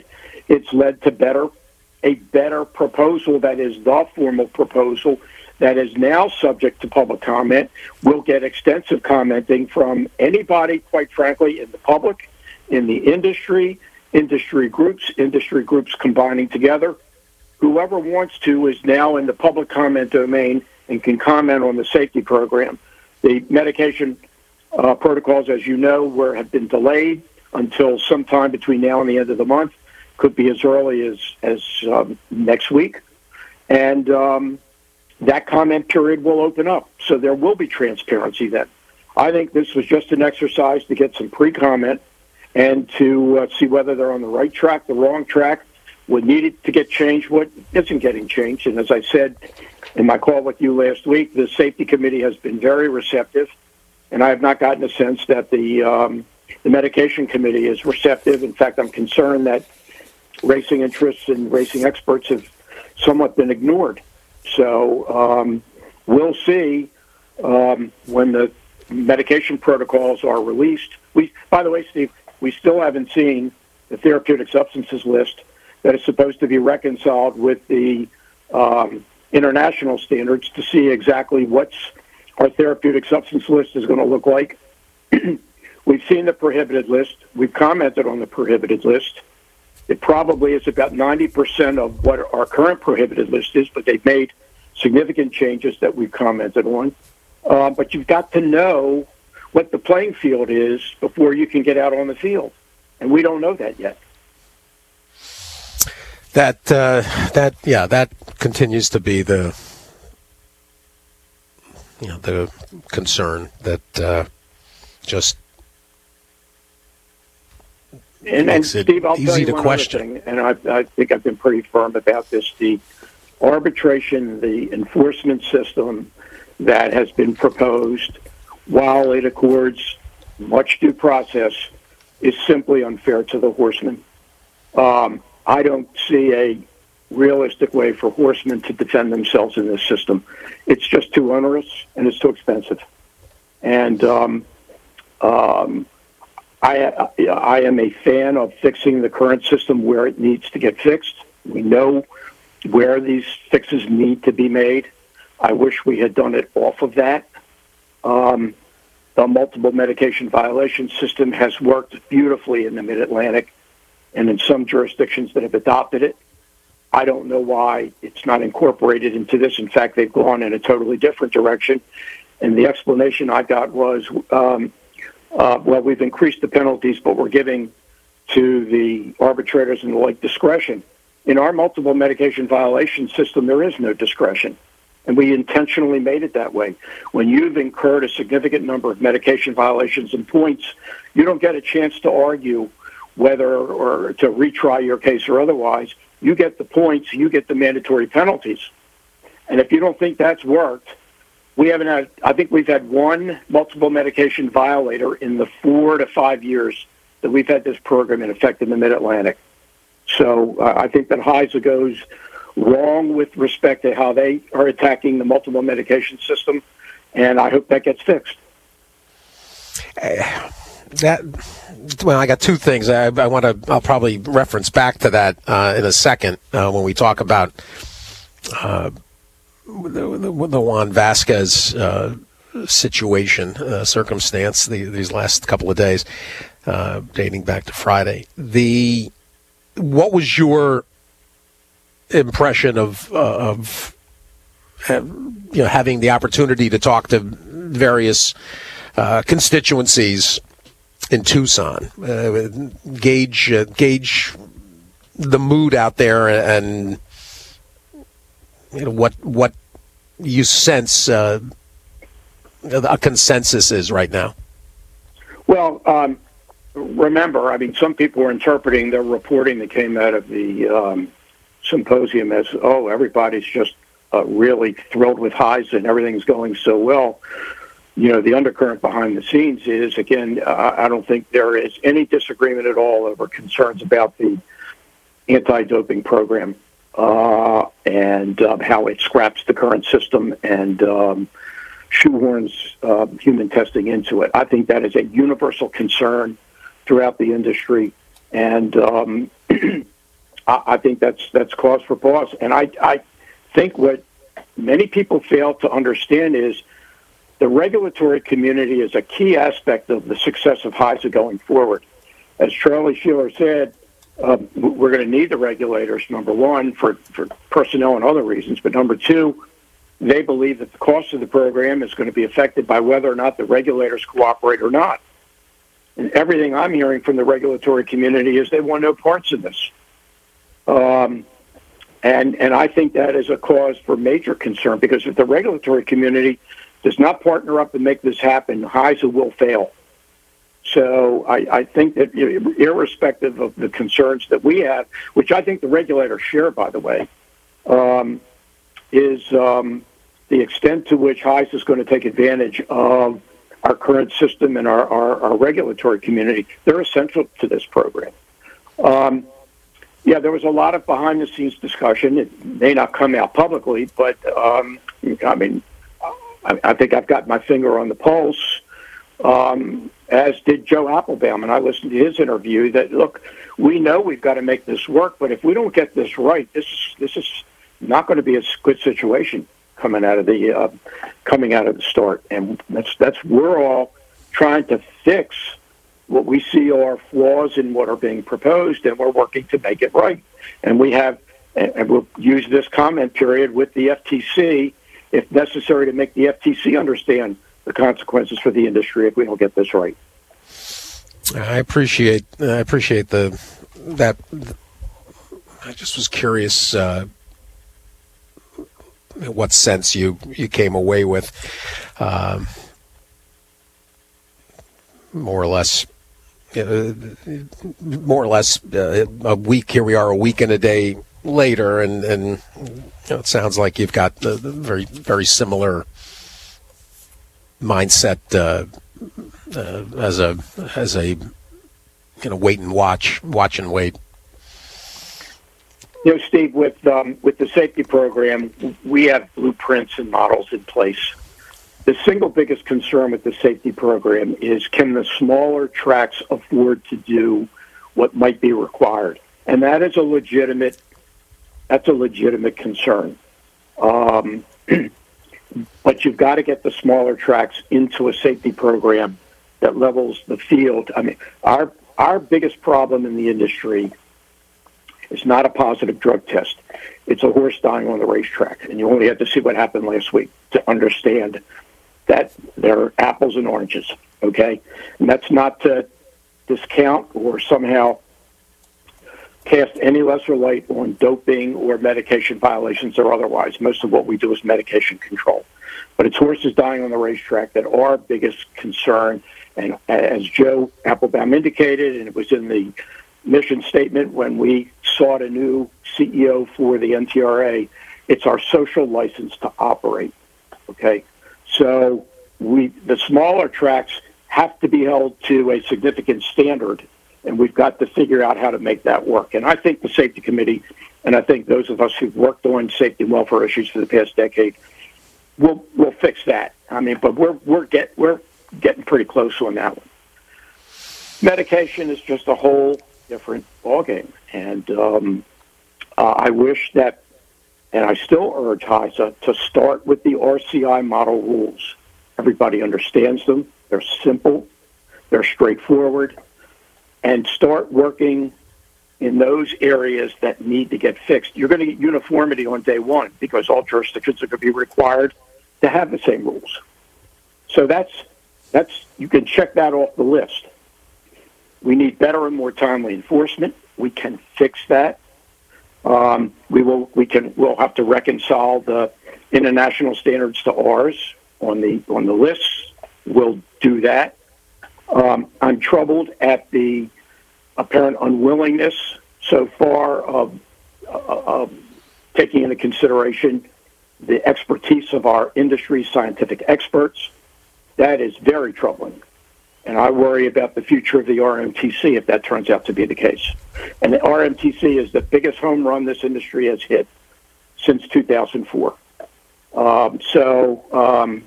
it's led to better, a better proposal that is the formal proposal that is now subject to public comment. Will get extensive commenting from anybody, quite frankly, in the public, in the industry, industry groups, industry groups combining together. Whoever wants to is now in the public comment domain and can comment on the safety program. The medication uh, protocols, as you know, were have been delayed until sometime between now and the end of the month. Could be as early as, as um, next week. And um, that comment period will open up. So there will be transparency then. I think this was just an exercise to get some pre-comment and to uh, see whether they're on the right track, the wrong track, what needed to get changed, what isn't getting changed. And as I said in my call with you last week, the safety committee has been very receptive, and I have not gotten a sense that the um, the medication committee is receptive. In fact, I'm concerned that racing interests and racing experts have somewhat been ignored. So um, we'll see um, when the medication protocols are released. We, by the way, Steve, we still haven't seen the therapeutic substances list that is supposed to be reconciled with the um, international standards to see exactly what's our therapeutic substance list is going to look like. We've seen the prohibited list. We've commented on the prohibited list. It probably is about ninety percent of what our current prohibited list is, but they've made significant changes that we've commented on. Uh, but you've got to know what the playing field is before you can get out on the field. And we don't know that yet. That, uh, that, yeah, that continues to be the, you know, the concern that uh, just and, makes and it Steve, I'll easy tell you to one question. Other thing, and I, I think I've been pretty firm about this. The arbitration, the enforcement system that has been proposed, while it accords much due process, is simply unfair to the horsemen. Um, I don't see a realistic way for horsemen to defend themselves in this system. It's just too onerous and it's too expensive. And um, um, I, I am a fan of fixing the current system where it needs to get fixed. We know where these fixes need to be made. I wish we had done it off of that. Um, the multiple medication violation system has worked beautifully in the Mid-Atlantic and in some jurisdictions that have adopted it. I don't know why it's not incorporated into this. In fact, they've gone in a totally different direction. And the explanation I got was, um, uh, well, we've increased the penalties, but we're giving to the arbitrators and the like discretion. In our multiple medication violation system, there is no discretion. And we intentionally made it that way. When you've incurred a significant number of medication violations and points, you don't get a chance to argue whether or to retry your case or otherwise. You get the points, you get the mandatory penalties. And if you don't think that's worked, we haven't had, I think we've had one multiple medication violator in the four to five years that we've had this program in effect in the Mid-Atlantic. So uh, I think that H I S A goes wrong with respect to how they are attacking the multiple medication system, and I hope that gets fixed. Uh, that well, I got two things. I, I want to. I'll probably reference back to that uh, in a second uh, when we talk about uh, the, the, the Juan Vasquez uh, situation, uh, circumstance. The, these last couple of days, uh, dating back to Friday. The what was your impression of uh, of uh, you know having the opportunity to talk to various uh, constituencies in Tucson, uh, gauge uh, gauge the mood out there, and you know what what you sense uh, a consensus is right now? Well, um, remember, I mean, some people are interpreting the reporting that came out of the um, symposium as, oh, everybody's just uh, really thrilled with H I S A and everything's going so well. You know, the undercurrent behind the scenes is, again, uh, I don't think there is any disagreement at all over concerns about the anti-doping program uh, and uh, how it scraps the current system and um, shoehorns uh, human testing into it. I think that is a universal concern throughout the industry. And um, I, I think that's that's cause for pause. And I, I think what many people fail to understand is the regulatory community is a key aspect of the success of HISA going forward. As Charlie Sheeler said, uh, we're going to need the regulators, number one, for, for personnel and other reasons, but number two, they believe that the cost of the program is going to be affected by whether or not the regulators cooperate or not. And everything I'm hearing from the regulatory community is they want no parts in this. Um, and and I think that is a cause for major concern, because if the regulatory community does not partner up and make this happen, HISA will fail. So I, I think that irrespective of the concerns that we have, which I think the regulators share, by the way, um, is um, the extent to which HISA is going to take advantage of our current system and our, our, our regulatory community. They're essential to this program. Um, yeah, there was a lot of behind-the-scenes discussion. It may not come out publicly, but, um, I mean, I, I think I've got my finger on the pulse, um, as did Joe Applebaum, and I listened to his interview, that, look, we know we've got to make this work, but if we don't get this right, this, this is not going to be a good situation coming out of the uh, coming out of the start, and that's that's we're all trying to fix what we see are flaws in what are being proposed, and we're working to make it right. And we have, and we'll use this comment period with the F T C if necessary to make the F T C understand the consequences for the industry if we don't get this right. I appreciate I appreciate the that. I just was curious. Uh, what sense you, you came away with, um, more or less, uh, more or less uh, a week. Here we are, a week and a day later, and, and you know, it sounds like you've got the, the very very similar mindset uh, uh, as a as a you know wait and watch, watch and wait. You know, Steve, with um, with the safety program, we have blueprints and models in place. The single biggest concern with the safety program is, can the smaller tracks afford to do what might be required? And that is a legitimate, that's a legitimate concern. Um, but you've got to get the smaller tracks into a safety program that levels the field. I mean, our our biggest problem in the industry is not a positive drug test. It's a horse dying on the racetrack. And you only had to see what happened last week to understand that they're apples and oranges, okay? And that's not to discount or somehow cast any lesser light on doping or medication violations or otherwise. Most of what we do is medication control. But it's horses dying on the racetrack that are our biggest concern. And as Joe Applebaum indicated, and it was in the mission statement when we sought a new C E O for the N T R A, it's our social license to operate. Okay, so we the smaller tracks have to be held to a significant standard, and we've got to figure out how to make that work. And I think the safety committee, and I think those of us who've worked on safety and welfare issues for the past decade, will will fix that. I mean, but we're we're get we're getting pretty close on that one. Medication is just a whole different ballgame, and um, uh, I wish that, and I still urge HISA to start with the R C I model rules. Everybody understands them. They're simple. They're straightforward. And start working in those areas that need to get fixed. You're going to get uniformity on day one because all jurisdictions are going to be required to have the same rules. So that's that's you can check that off the list. We need better and more timely enforcement. We can fix that. Um, we will. We can. We'll have to reconcile the international standards to ours on the on the lists. We'll do that. Um, I'm troubled at the apparent unwillingness so far of, uh, of taking into consideration the expertise of our industry scientific experts. That is very troubling. And I worry about the future of the R M T C if that turns out to be the case. And the R M T C is the biggest home run this industry has hit since two thousand four. Um, so um,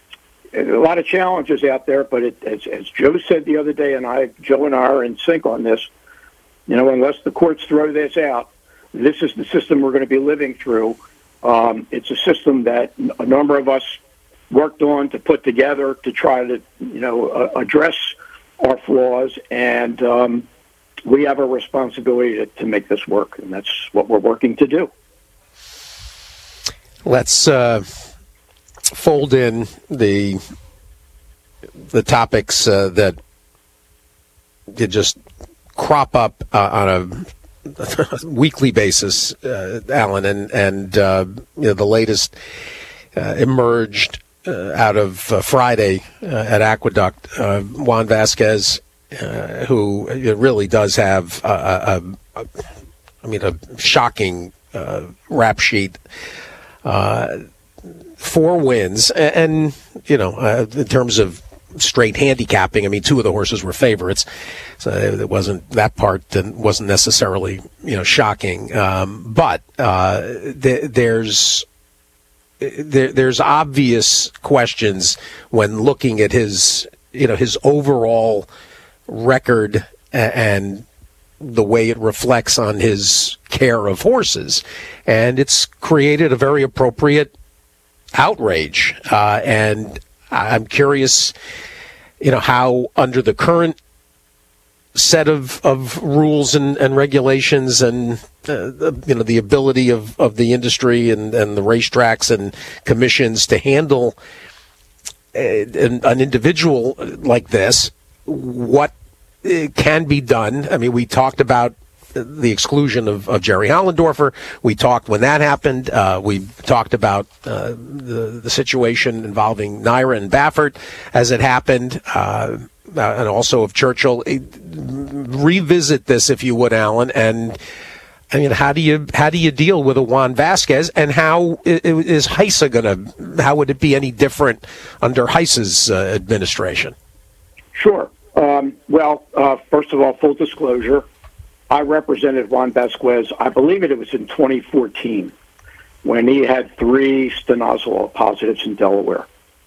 a lot of challenges out there, but it, as, as Joe said the other day, and I, Joe and I are in sync on this, you know, unless the courts throw this out, this is the system we're going to be living through. Um, it's a system that a number of us worked on to put together to try to, you know, uh, address our flaws, and um, we have a responsibility to, to make this work, and that's what we're working to do. Let's uh, fold in the the topics uh, that you just crop up uh, on a weekly basis, uh, Alan, and and uh, you know, the latest uh, emerged uh, out of uh, Friday uh, at Aqueduct. Uh, Juan Vasquez, uh, who really does have, a, a, a, I mean, a shocking uh, rap sheet. Uh, four wins, and, and you know, uh, in terms of straight handicapping, I mean, two of the horses were favorites, so it wasn't that part wasn't necessarily, you know, shocking. Um, but uh, th- there's there, there's obvious questions when looking at his, you know, his overall record and the way it reflects on his care of horses, and it's created a very appropriate outrage. Uh, and I'm curious, you know, how under the current set of, of rules and, and regulations and, uh, the, you know, the ability of, of the industry and, and the racetracks and commissions to handle a, an, an individual like this, what can be done. I mean, we talked about the exclusion of, of Jerry Hollendorfer. We talked when that happened. Uh, we talked about uh, the, the situation involving Naira and Baffert as it happened, uh, and also of Churchill. Revisit this, if you would, Alan. And I mean, how do you how do you deal with a Juan Vasquez, and how is Heisa going to? How would it be any different under Heisa's uh, administration? Sure. Um, well, uh, first of all, full disclosure, I represented Juan Vasquez, I believe it was in twenty fourteen, when he had three stanozolol positives in Delaware.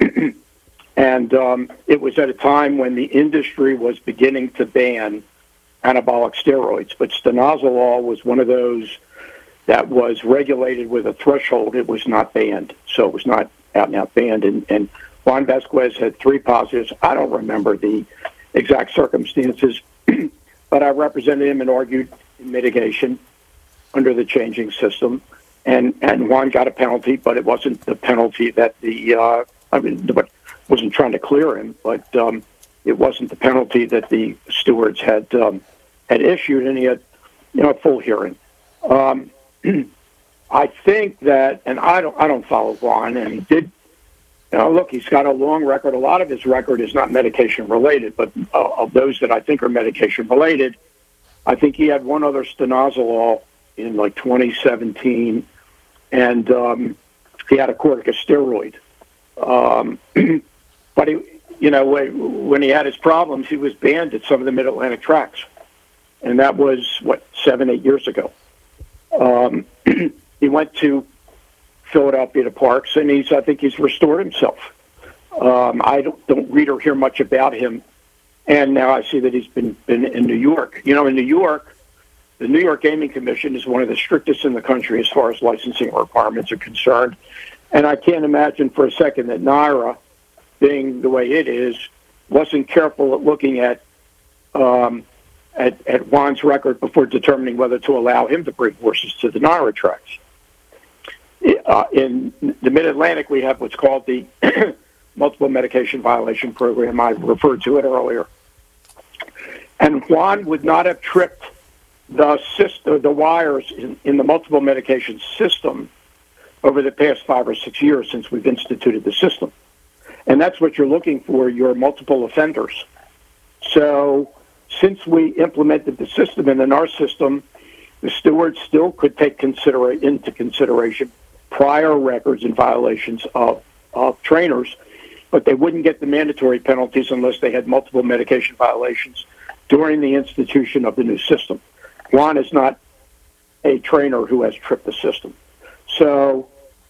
And um, it was at a time when the industry was beginning to ban anabolic steroids, but stanozolol was one of those that was regulated with a threshold. It was not banned, so it was not out and out banned. And, and Juan Vasquez had three positives. I don't remember the exact circumstances, but I represented him and argued mitigation under the changing system. And, and Juan got a penalty, but it wasn't the penalty that the, uh, I mean, but wasn't trying to clear him, but um, it wasn't the penalty that the stewards had um, had issued, and he had, you know, a full hearing. Um, I think that, and I don't, I don't follow Juan, and he did. You know, look, he's got a long record. A lot of his record is not medication related, but uh, of those that I think are medication related, I think he had one other stanozolol in like twenty seventeen, and um, he had a corticosteroid. Um, but he, you know, when he had his problems, he was banned at some of the Mid-Atlantic tracks, and that was what seven, eight years ago. Um, he went to Philadelphia to Parks, and he's, I think he's restored himself. Um, I don't, don't read or hear much about him, and now I see that he's been, been in New York. You know, in New York, the New York Gaming Commission is one of the strictest in the country as far as licensing requirements are concerned, and I can't imagine for a second that Naira, being the way it is, wasn't careful at looking at um, at, at Juan's record before determining whether to allow him to bring horses to the Naira tracks. Uh, in the Mid-Atlantic, we have what's called the Multiple Medication Violation Program. I referred to it earlier. And Juan would not have tripped the system, the wires in, in the multiple medication system over the past five or six years since we've instituted the system. And that's what you're looking for, your multiple offenders. So since we implemented the system, and in our system, the stewards still could take considera- into consideration prior records and violations of, of trainers, but they wouldn't get the mandatory penalties unless they had multiple medication violations during the institution of the new system. Juan is not a trainer who has tripped the system. So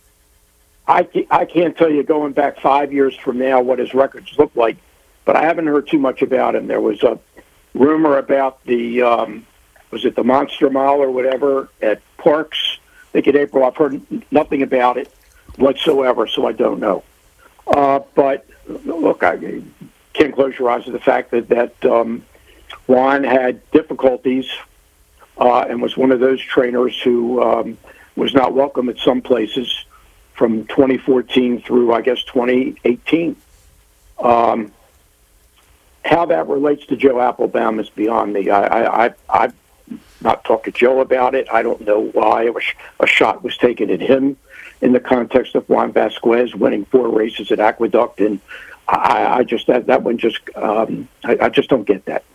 I, I can't tell you going back five years from now what his records look like, but I haven't heard too much about him. There was a rumor about the, um, was it the Monster Mile or whatever at Parks. I think in April. I've heard nothing about it whatsoever, so I don't know. Uh, but look, I can't close your eyes to the fact that that um, Juan had difficulties uh, and was one of those trainers who um, was not welcome at some places from twenty fourteen through, I guess, twenty eighteen. Um, how that relates to Joe Applebaum is beyond me. I, I, I, I've not talked to Joe about it. I don't know why a, a shot was taken at him in the context of Juan Vasquez winning four races at Aqueduct, and I, I just that that one just um, I, I just don't get that.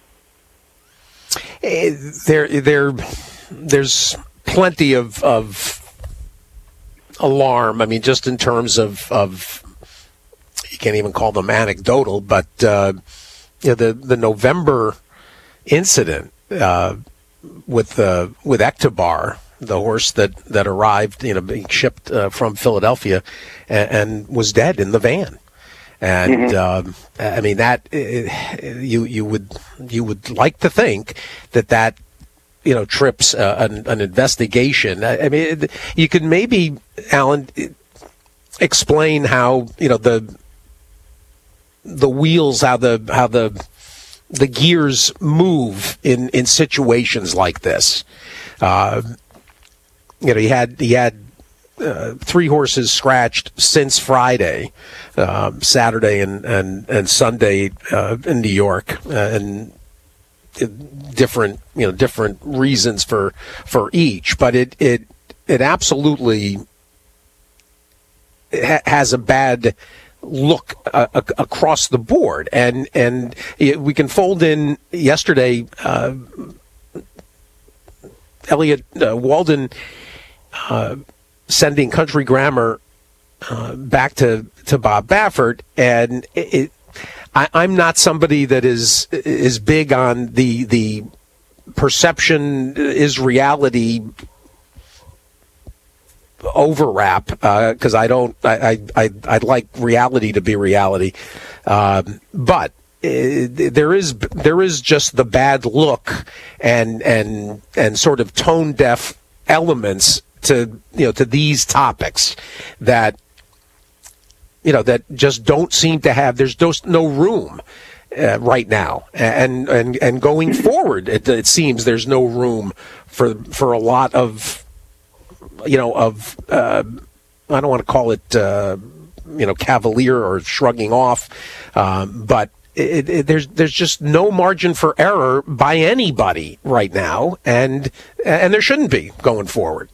There, there, there's plenty of of alarm. I mean, just in terms of of you can't even call them anecdotal, but uh, you know, the the November incident uh, with uh, with Ectobar, the horse that, that arrived, you know, being shipped uh, from Philadelphia, and, and was dead in the van. And mm-hmm. um, I mean that uh, you you would you would like to think that that you know trips uh, an, an investigation. I, I mean, it, you could maybe, Alan, explain how you know the the wheels, how the how the the gears move in, in situations like this. Uh, you know, he had he had uh, three horses scratched since Friday, uh, Saturday and and and Sunday uh, in New York, uh, and different you know different reasons for for each. But it it it absolutely ha- has a bad look uh, across the board, and and we can fold in yesterday. Uh, Elliot uh, Walden uh, sending Country Grammar uh, back to, to Bob Baffert, and it, it, I, I'm not somebody that is is big on the the perception is reality overwrap because uh, I don't I, I I like reality to be reality, um, but. Uh, there is there is just the bad look and and and sort of tone deaf elements to you know to these topics that you know that just don't seem to have there's just no room uh, right now, and and and going forward it, it seems there's no room for for a lot of you know of uh, I don't want to call it uh, you know cavalier or shrugging off, um, but It, it, there's there's just no margin for error by anybody right now, and and there shouldn't be going forward.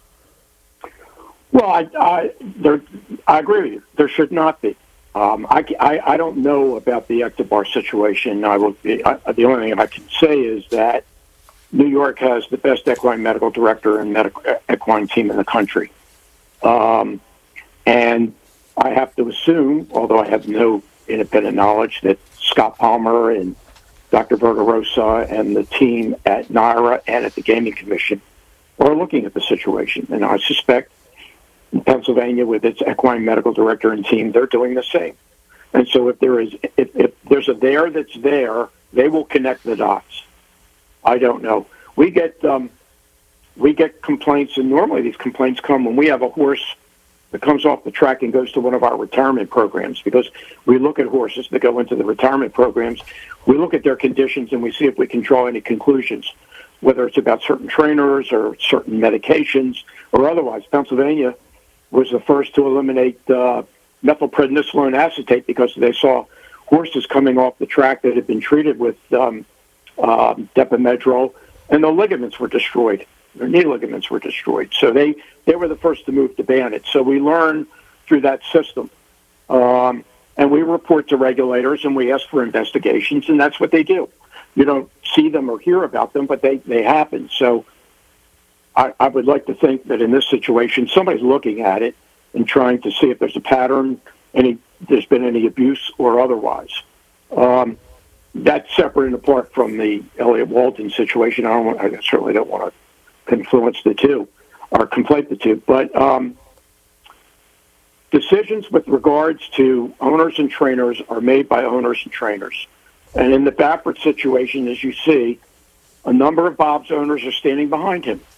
Well, I I, there, I agree with you. There should not be. Um, I, I, I don't know about the Ectobar situation. I will. I, the only thing I can say is that New York has the best equine medical director and medical equine team in the country, um, and I have to assume, although I have no independent knowledge, that Scott Palmer and Doctor Verderosa and the team at NYRA and at the Gaming Commission are looking at the situation. And I suspect in Pennsylvania, with its equine medical director and team, they're doing the same. And so if there is, if, if there's a there that's there, they will connect the dots. I don't know. We get um, we get complaints, and normally these complaints come when we have a horse that comes off the track and goes to one of our retirement programs, because we look at horses that go into the retirement programs, we look at their conditions, and we see if we can draw any conclusions, whether it's about certain trainers or certain medications or otherwise. Pennsylvania was the first to eliminate uh, methylprednisolone acetate because they saw horses coming off the track that had been treated with um, uh, Depomedrol, and the ligaments were destroyed. Their knee ligaments were destroyed. So they, they were the first to move to ban it. So we learn through that system. Um, and we report to regulators, and we ask for investigations, and that's what they do. You don't see them or hear about them, but they, they happen. So I, I would like to think that in this situation, somebody's looking at it and trying to see if there's a pattern, any there's been any abuse or otherwise. Um, that's separate and apart from the Elliot Walden situation. I, don't, I certainly don't want to influence the two or conflate the two, but um, decisions with regards to owners and trainers are made by owners and trainers. And in the Baffert situation, as you see, a number of Bob's owners are standing behind him.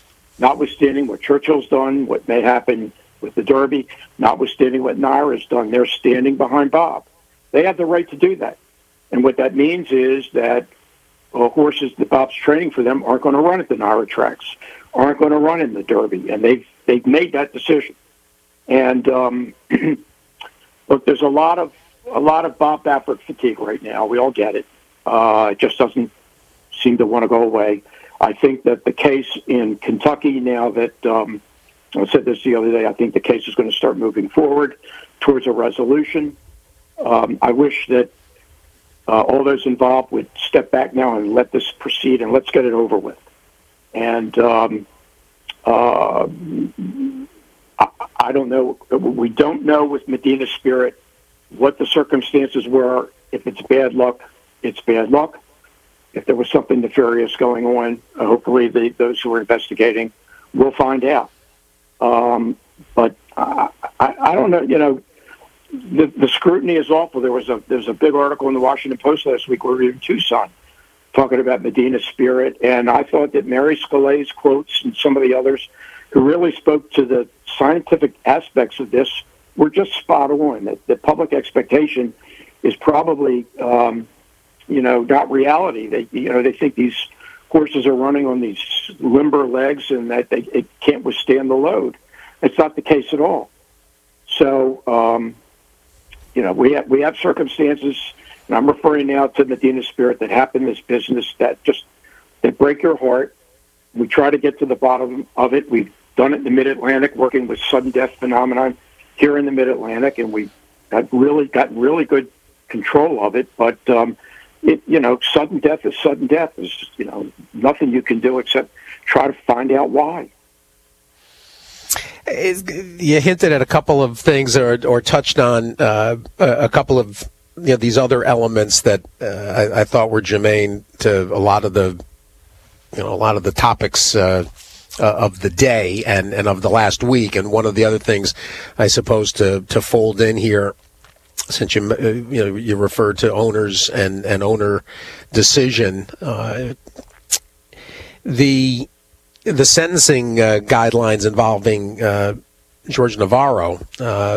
notwithstanding what Churchill's done, what may happen with the Derby, notwithstanding what Naira's done, they're standing behind Bob. They have the right to do that. And what that means is that uh, horses that Bob's training for them aren't going to run at the Naira tracks, aren't going to run in the Derby, and they've they've made that decision. And um, look, there's a lot of a lot of Bob Baffert fatigue right now. We all get it. Uh, it just doesn't seem to want to go away. I think that the case in Kentucky now that um, I said this the other day, I think the case is going to start moving forward towards a resolution. Um, I wish that uh, all those involved would step back now and let this proceed, and let's get it over with. And um, uh, I, I don't know. We don't know with Medina Spirit what the circumstances were. If it's bad luck, it's bad luck. If there was something nefarious going on, uh, hopefully the, those who are investigating will find out. Um, but I, I, I don't know. You know, the, the scrutiny is awful. There was a there's a big article in the Washington Post last week. We were in Tucson talking about Medina Spirit, and I thought that Mary Scalay's quotes and some of the others who really spoke to the scientific aspects of this were just spot on. That the public expectation is probably, um, you know, not reality. They, you know, they think these horses are running on these limber legs and that they it can't withstand the load. It's not the case at all. So, um, you know, we have we have circumstances, and I'm referring now to Medina Spirit, that happen in this business that just that break your heart. We try to get to the bottom of it. We've done it in the Mid-Atlantic, working with sudden death phenomenon here in the Mid-Atlantic, and we've got really got really good control of it. But um, it, you know, sudden death is sudden death. There's just, you know, nothing you can do except try to find out why. You hinted at a couple of things, or, or touched on uh, a couple of you know, these other elements that uh, I, I thought were germane to a lot of the, you know, a lot of the topics uh, uh, of the day and, and of the last week. And one of the other things, I suppose, to to fold in here, since you uh, you know you referred to owners and, and owner decision, uh, the the sentencing uh, guidelines involving uh, George Navarro uh,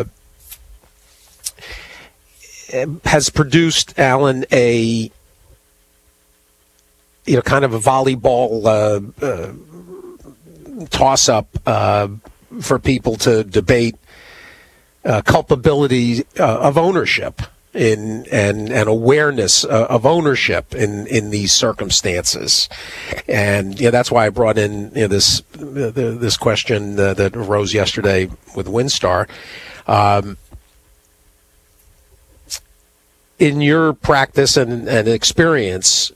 has produced, Alan, a you know kind of a volleyball uh, uh, toss-up uh, for people to debate uh, culpability uh, of ownership in and and awareness uh, of ownership in, in these circumstances, and you know, that's why I brought in you know, this uh, this question uh, that arose yesterday with WinStar. Um, in your practice and, and experience,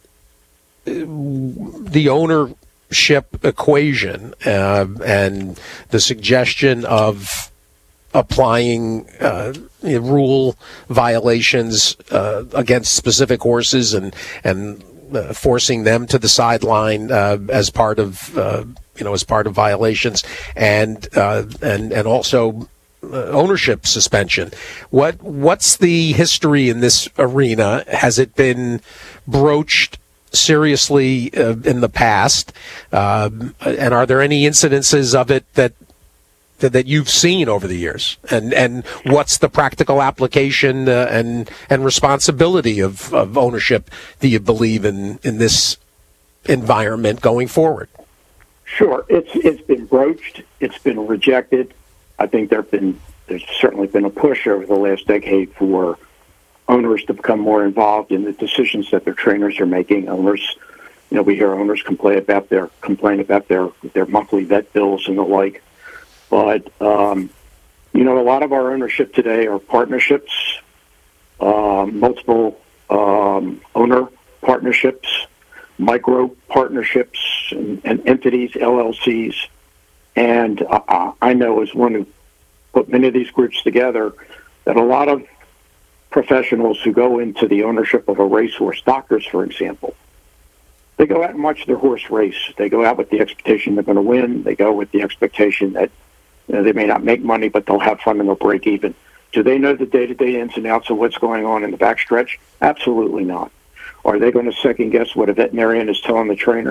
the ownership equation uh, and the suggestion of applying uh, rule violations uh, against specific horses and and uh, forcing them to the sideline uh, as part of uh, you know as part of violations, and uh, and and also uh, ownership suspension. What what's the history in this arena? Has it been broached seriously uh, in the past, um, and are there any incidences of it that that you've seen over the years, and and what's the practical application uh, and and responsibility of, of ownership, do you believe, in in this environment going forward? Sure, it's it's been broached, it's been rejected. I think there've been there's certainly been a push over the last decade for owners to become more involved in the decisions that their trainers are making. Owners, you know, we hear owners complain about their complain about their their monthly vet bills and the like. But, um, you know, a lot of our ownership today are partnerships, um, multiple um, owner partnerships, micro partnerships, and, and entities, L L Cs. And I, I know, as one who put many of these groups together, that a lot of professionals who go into the ownership of a racehorse, doctors, for example, they go out and watch their horse race. They go out with the expectation they're going to win. They go with the expectation that you know, they may not make money, but they'll have fun and they'll break even. Do they know the day-to-day ins and outs of what's going on in the backstretch? Absolutely not. Are they going to second-guess what a veterinarian is telling the trainer?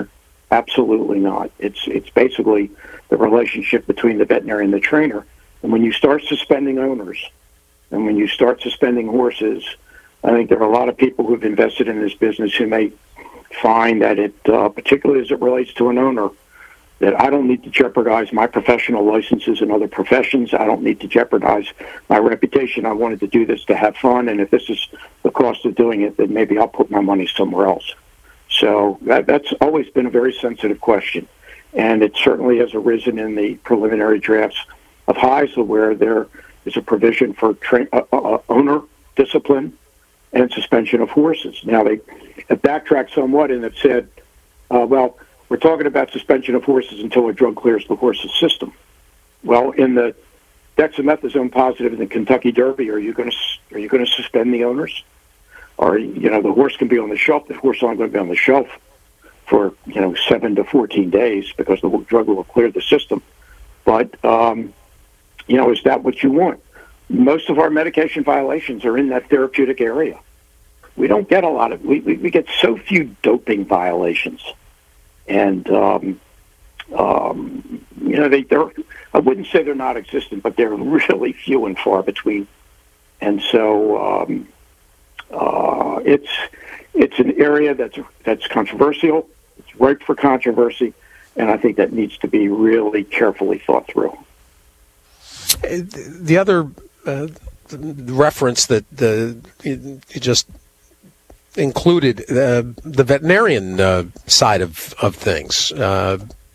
Absolutely not. It's it's basically the relationship between the veterinarian and the trainer. And when you start suspending owners, and when you start suspending horses, I think there are a lot of people who've invested in this business who may find that it, uh, particularly as it relates to an owner, that I don't need to jeopardize my professional licenses in other professions. I don't need to jeopardize my reputation. I wanted to do this to have fun, and if this is the cost of doing it, then maybe I'll put my money somewhere else. So that, that's always been a very sensitive question, and it certainly has arisen in the preliminary drafts of H I S A, where there is a provision for tra- uh, uh, owner discipline and suspension of horses. Now, they have backtracked somewhat and have said, uh, well, we're talking about suspension of horses until a drug clears the horse's system. Well, in the dexamethasone positive in the Kentucky Derby, are you going to are you going to suspend the owners? Or, you know, the horse can be on the shelf. The horse is only going to be on the shelf for, you know, seven to fourteen days because the drug will clear the system. But, um, you know, is that what you want? Most of our medication violations are in that therapeutic area. We don't get a lot of, we, we, we get so few doping violations. And, um, um, you know, they, they're, I wouldn't say they're not existent, but they're really few and far between. And so um, uh, it's it's an area that's that's controversial. It's ripe for controversy, and I think that needs to be really carefully thought through. The other uh, reference that the you just included uh, the veterinarian uh, side of of things. Uh,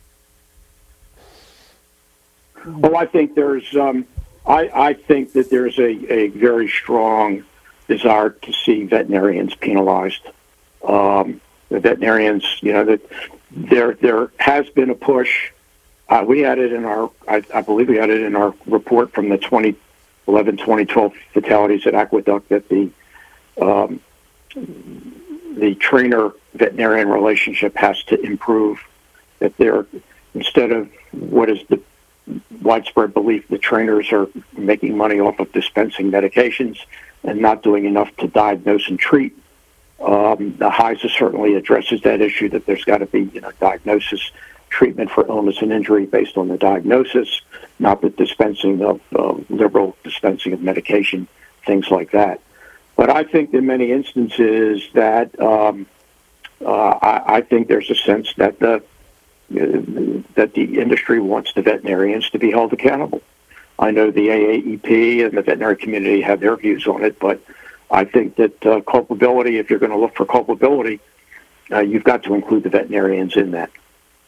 well, I think there's um, I, I think that there's a, a very strong desire to see veterinarians penalized. Um, the veterinarians, you know, that there there has been a push. Uh, we had it in our, I, I believe we had it in our report from the twenty eleven twenty twelve fatalities at Aqueduct that the um, the trainer-veterinarian relationship has to improve, that they're, instead of what is the widespread belief, the trainers are making money off of dispensing medications and not doing enough to diagnose and treat. Um, the H I S A certainly addresses that issue, that there's got to be, you know, diagnosis, treatment for illness and injury based on the diagnosis, not the dispensing of uh, liberal dispensing of medication, things like that. But I think in many instances that um, uh, I, I think there's a sense that the uh, that the industry wants the veterinarians to be held accountable. I know the A A E P and the veterinary community have their views on it, but I think that uh, culpability, if you're going to look for culpability, uh, you've got to include the veterinarians in that.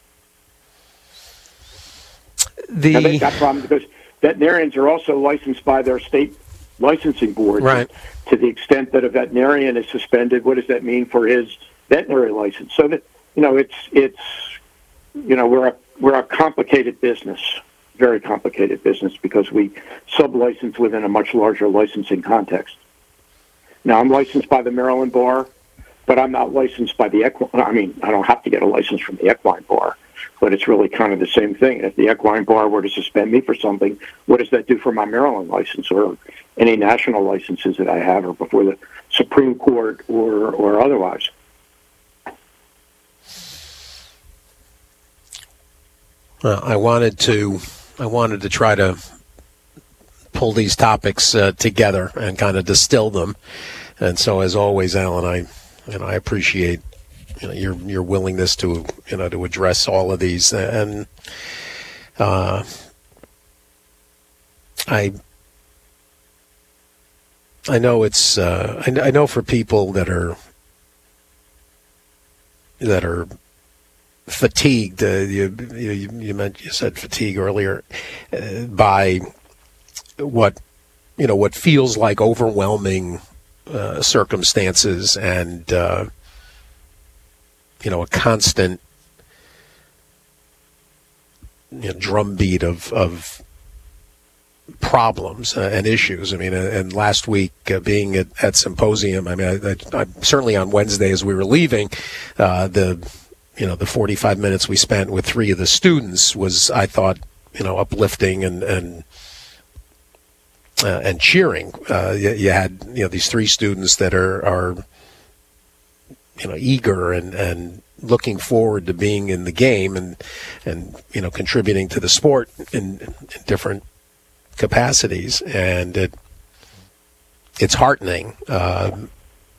The and they've got problems because veterinarians are also licensed by their state licensing board. Right. To the extent that a veterinarian is suspended, what does that mean for his veterinary license? So that, you know, it's it's you know we're a we're a complicated business, very complicated business, because we sub-license within a much larger licensing context. Now, I'm licensed by the Maryland Bar, but I'm not licensed by the equine. I mean, I don't have to get a license from the equine bar, but it's really kind of the same thing. If the equine bar were to suspend me for something, what does that do for my Maryland license or any national licenses that I have, or before the Supreme Court or or otherwise? Well, I wanted to, I wanted to try to pull these topics uh, together and kind of distill them. And so, as always, Alan, I, you know, I appreciate, you know, your your willingness to, you know, to address all of these. And uh, I, I know it's, uh, I, I know for people that are that are. fatigued, uh, you, you you meant you said fatigue earlier, uh, by what you know what feels like overwhelming uh, circumstances and uh, you know a constant you know, drumbeat of of problems uh, and issues. I mean, uh, and last week uh, being at, at Symposium, I mean, I, I, I, certainly on Wednesday as we were leaving, uh, the you know, the forty-five minutes we spent with three of the students was, I thought, you know, uplifting and and uh, and cheering. Uh, you, you had, you know, these three students that are, are you know, eager and, and looking forward to being in the game and, and you know, contributing to the sport in, in different capacities. And it, it's heartening. Um,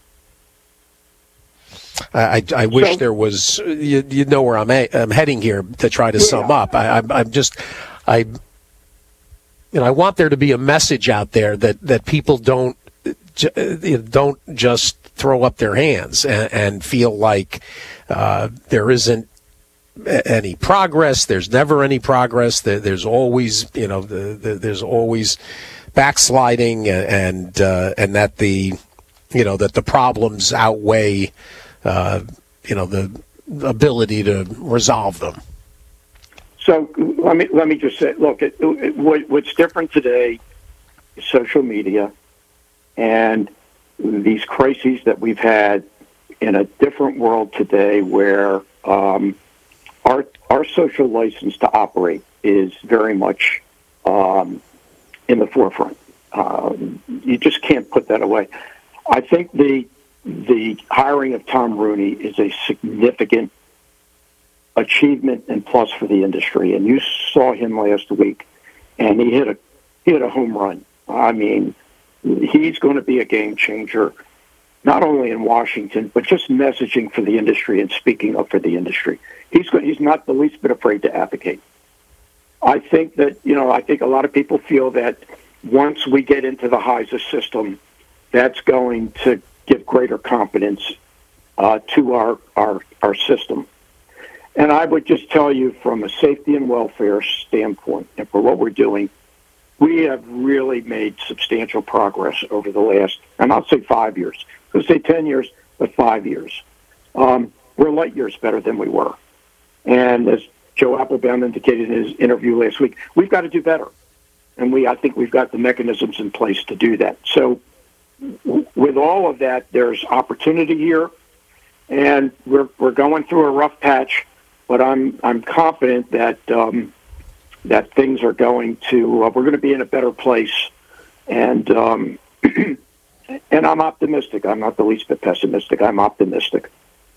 I, I wish there was, you, you know where I'm, a, I'm heading here to try to sum up. I, I'm, I'm just, I, you know, I want there to be a message out there that, that people don't, don't just throw up their hands and, and feel like uh, there isn't any progress. There's never any progress. There, there's always, you know, the, the, there's always backsliding, and uh, and that the, you know, that the problems outweigh, uh, you know, the ability to resolve them. So let me let me just say, look, it, it, what, what's different today is social media and these crises that we've had in a different world today, where um, our our social license to operate is very much um, in the forefront. Um, you just can't put that away. I think the the hiring of Tom Rooney is a significant achievement and plus for the industry. And you saw him last week, and he hit a he hit a home run. I mean, he's going to be a game changer, not only in Washington, but just messaging for the industry and speaking up for the industry. He's going, he's not the least bit afraid to advocate. I think that, you know, I think a lot of people feel that once we get into the HISA system, that's going to give greater confidence uh, to our, our our system. And I would just tell you, from a safety and welfare standpoint, and for what we're doing, we have really made substantial progress over the last, and I'll say five years. I'll say ten years, but five years. Um, we're light years better than we were. And as Joe Applebaum indicated in his interview last week, we've got to do better. And we, I think we've got the mechanisms in place to do that. So w- with all of that, there's opportunity here, and we're we're going through a rough patch, but I'm I'm confident that um, that things are going to, uh, we're going to be in a better place. And um, and I'm optimistic. I'm not the least bit pessimistic. I'm optimistic.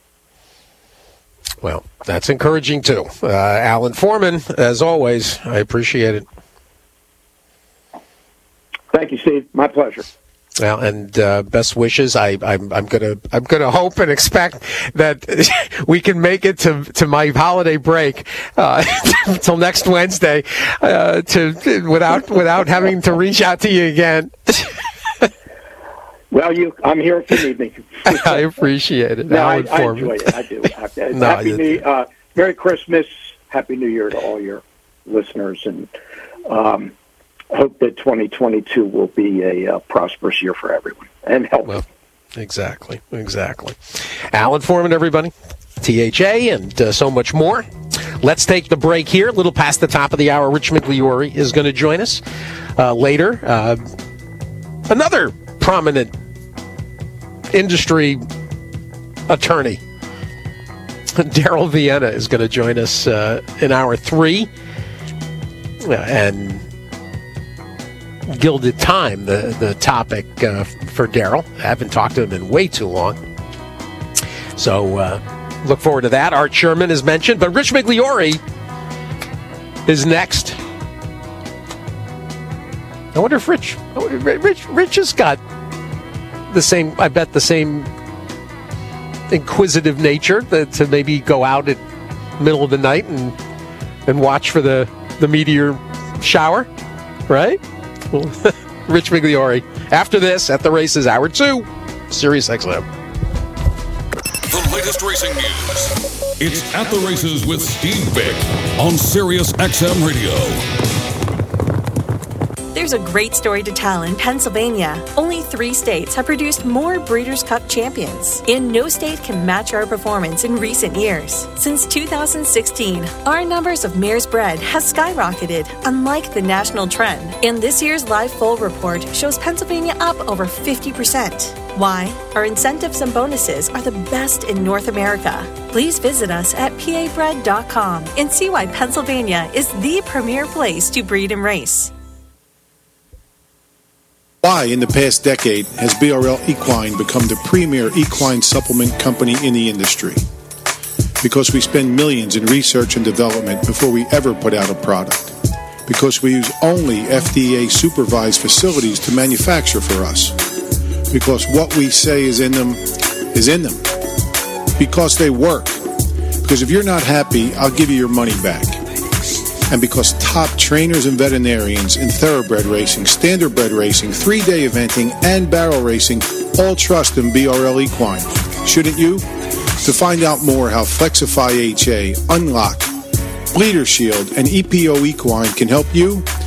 Well, that's encouraging, too. Uh, Alan Foreman, as always, I appreciate it. Thank you, Steve. My pleasure. Well, and uh, best wishes. I, I'm, I'm gonna, I'm gonna hope and expect that we can make it to, to my holiday break uh, until next Wednesday, uh, to without without having to reach out to you again. Well, you, I'm here if you need me. I appreciate it. No, I, I enjoy it. I do. no, Happy New, uh, Merry Christmas, Happy New Year to all your listeners, and um, hope that twenty twenty-two will be a uh, prosperous year for everyone and healthy. Well, exactly, exactly. Alan Foreman, everybody, T H A, and uh, so much more. Let's take the break here. A little past the top of the hour. Rich Migliore is going to join us uh, later. Uh, another prominent industry attorney, Daryl Vienna, is going to join us uh, in hour three. Uh, and Gilded Time, the, the topic uh, for Daryl. I haven't talked to him in way too long. So uh, look forward to that. Art Sherman is mentioned, but Rich Migliore is next. I wonder if Rich, Rich, Rich has got the same, I bet the same inquisitive nature that to maybe go out at middle of the night and and watch for the, the meteor shower, right? Well, Rich Migliore. After this, at the races, hour two, Sirius X M. The latest racing news. It's At the Races with Steve Bick on Sirius X M Radio. There's a great story to tell in Pennsylvania. Only three states have produced more Breeders' Cup champions, and no state can match our performance in recent years. Since two thousand sixteen, our numbers of mares bred has skyrocketed, unlike the national trend. And this year's Live Foal report shows Pennsylvania up over fifty percent. Why? Our incentives and bonuses are the best in North America. Please visit us at P A bred dot com and see why Pennsylvania is the premier place to breed and race. Why, in the past decade, has B R L Equine become the premier equine supplement company in the industry? Because we spend millions in research and development before we ever put out a product. Because we use only F D A-supervised facilities to manufacture for us. Because what we say is in them is in them. Because they work. Because if you're not happy, I'll give you your money back. And because top trainers and veterinarians in thoroughbred racing, standardbred racing, three-day eventing, and barrel racing all trust in B R L Equine. Shouldn't you? To find out more how Flexify H A, Unlock, Bleeder Shield, and E P O Equine can help you,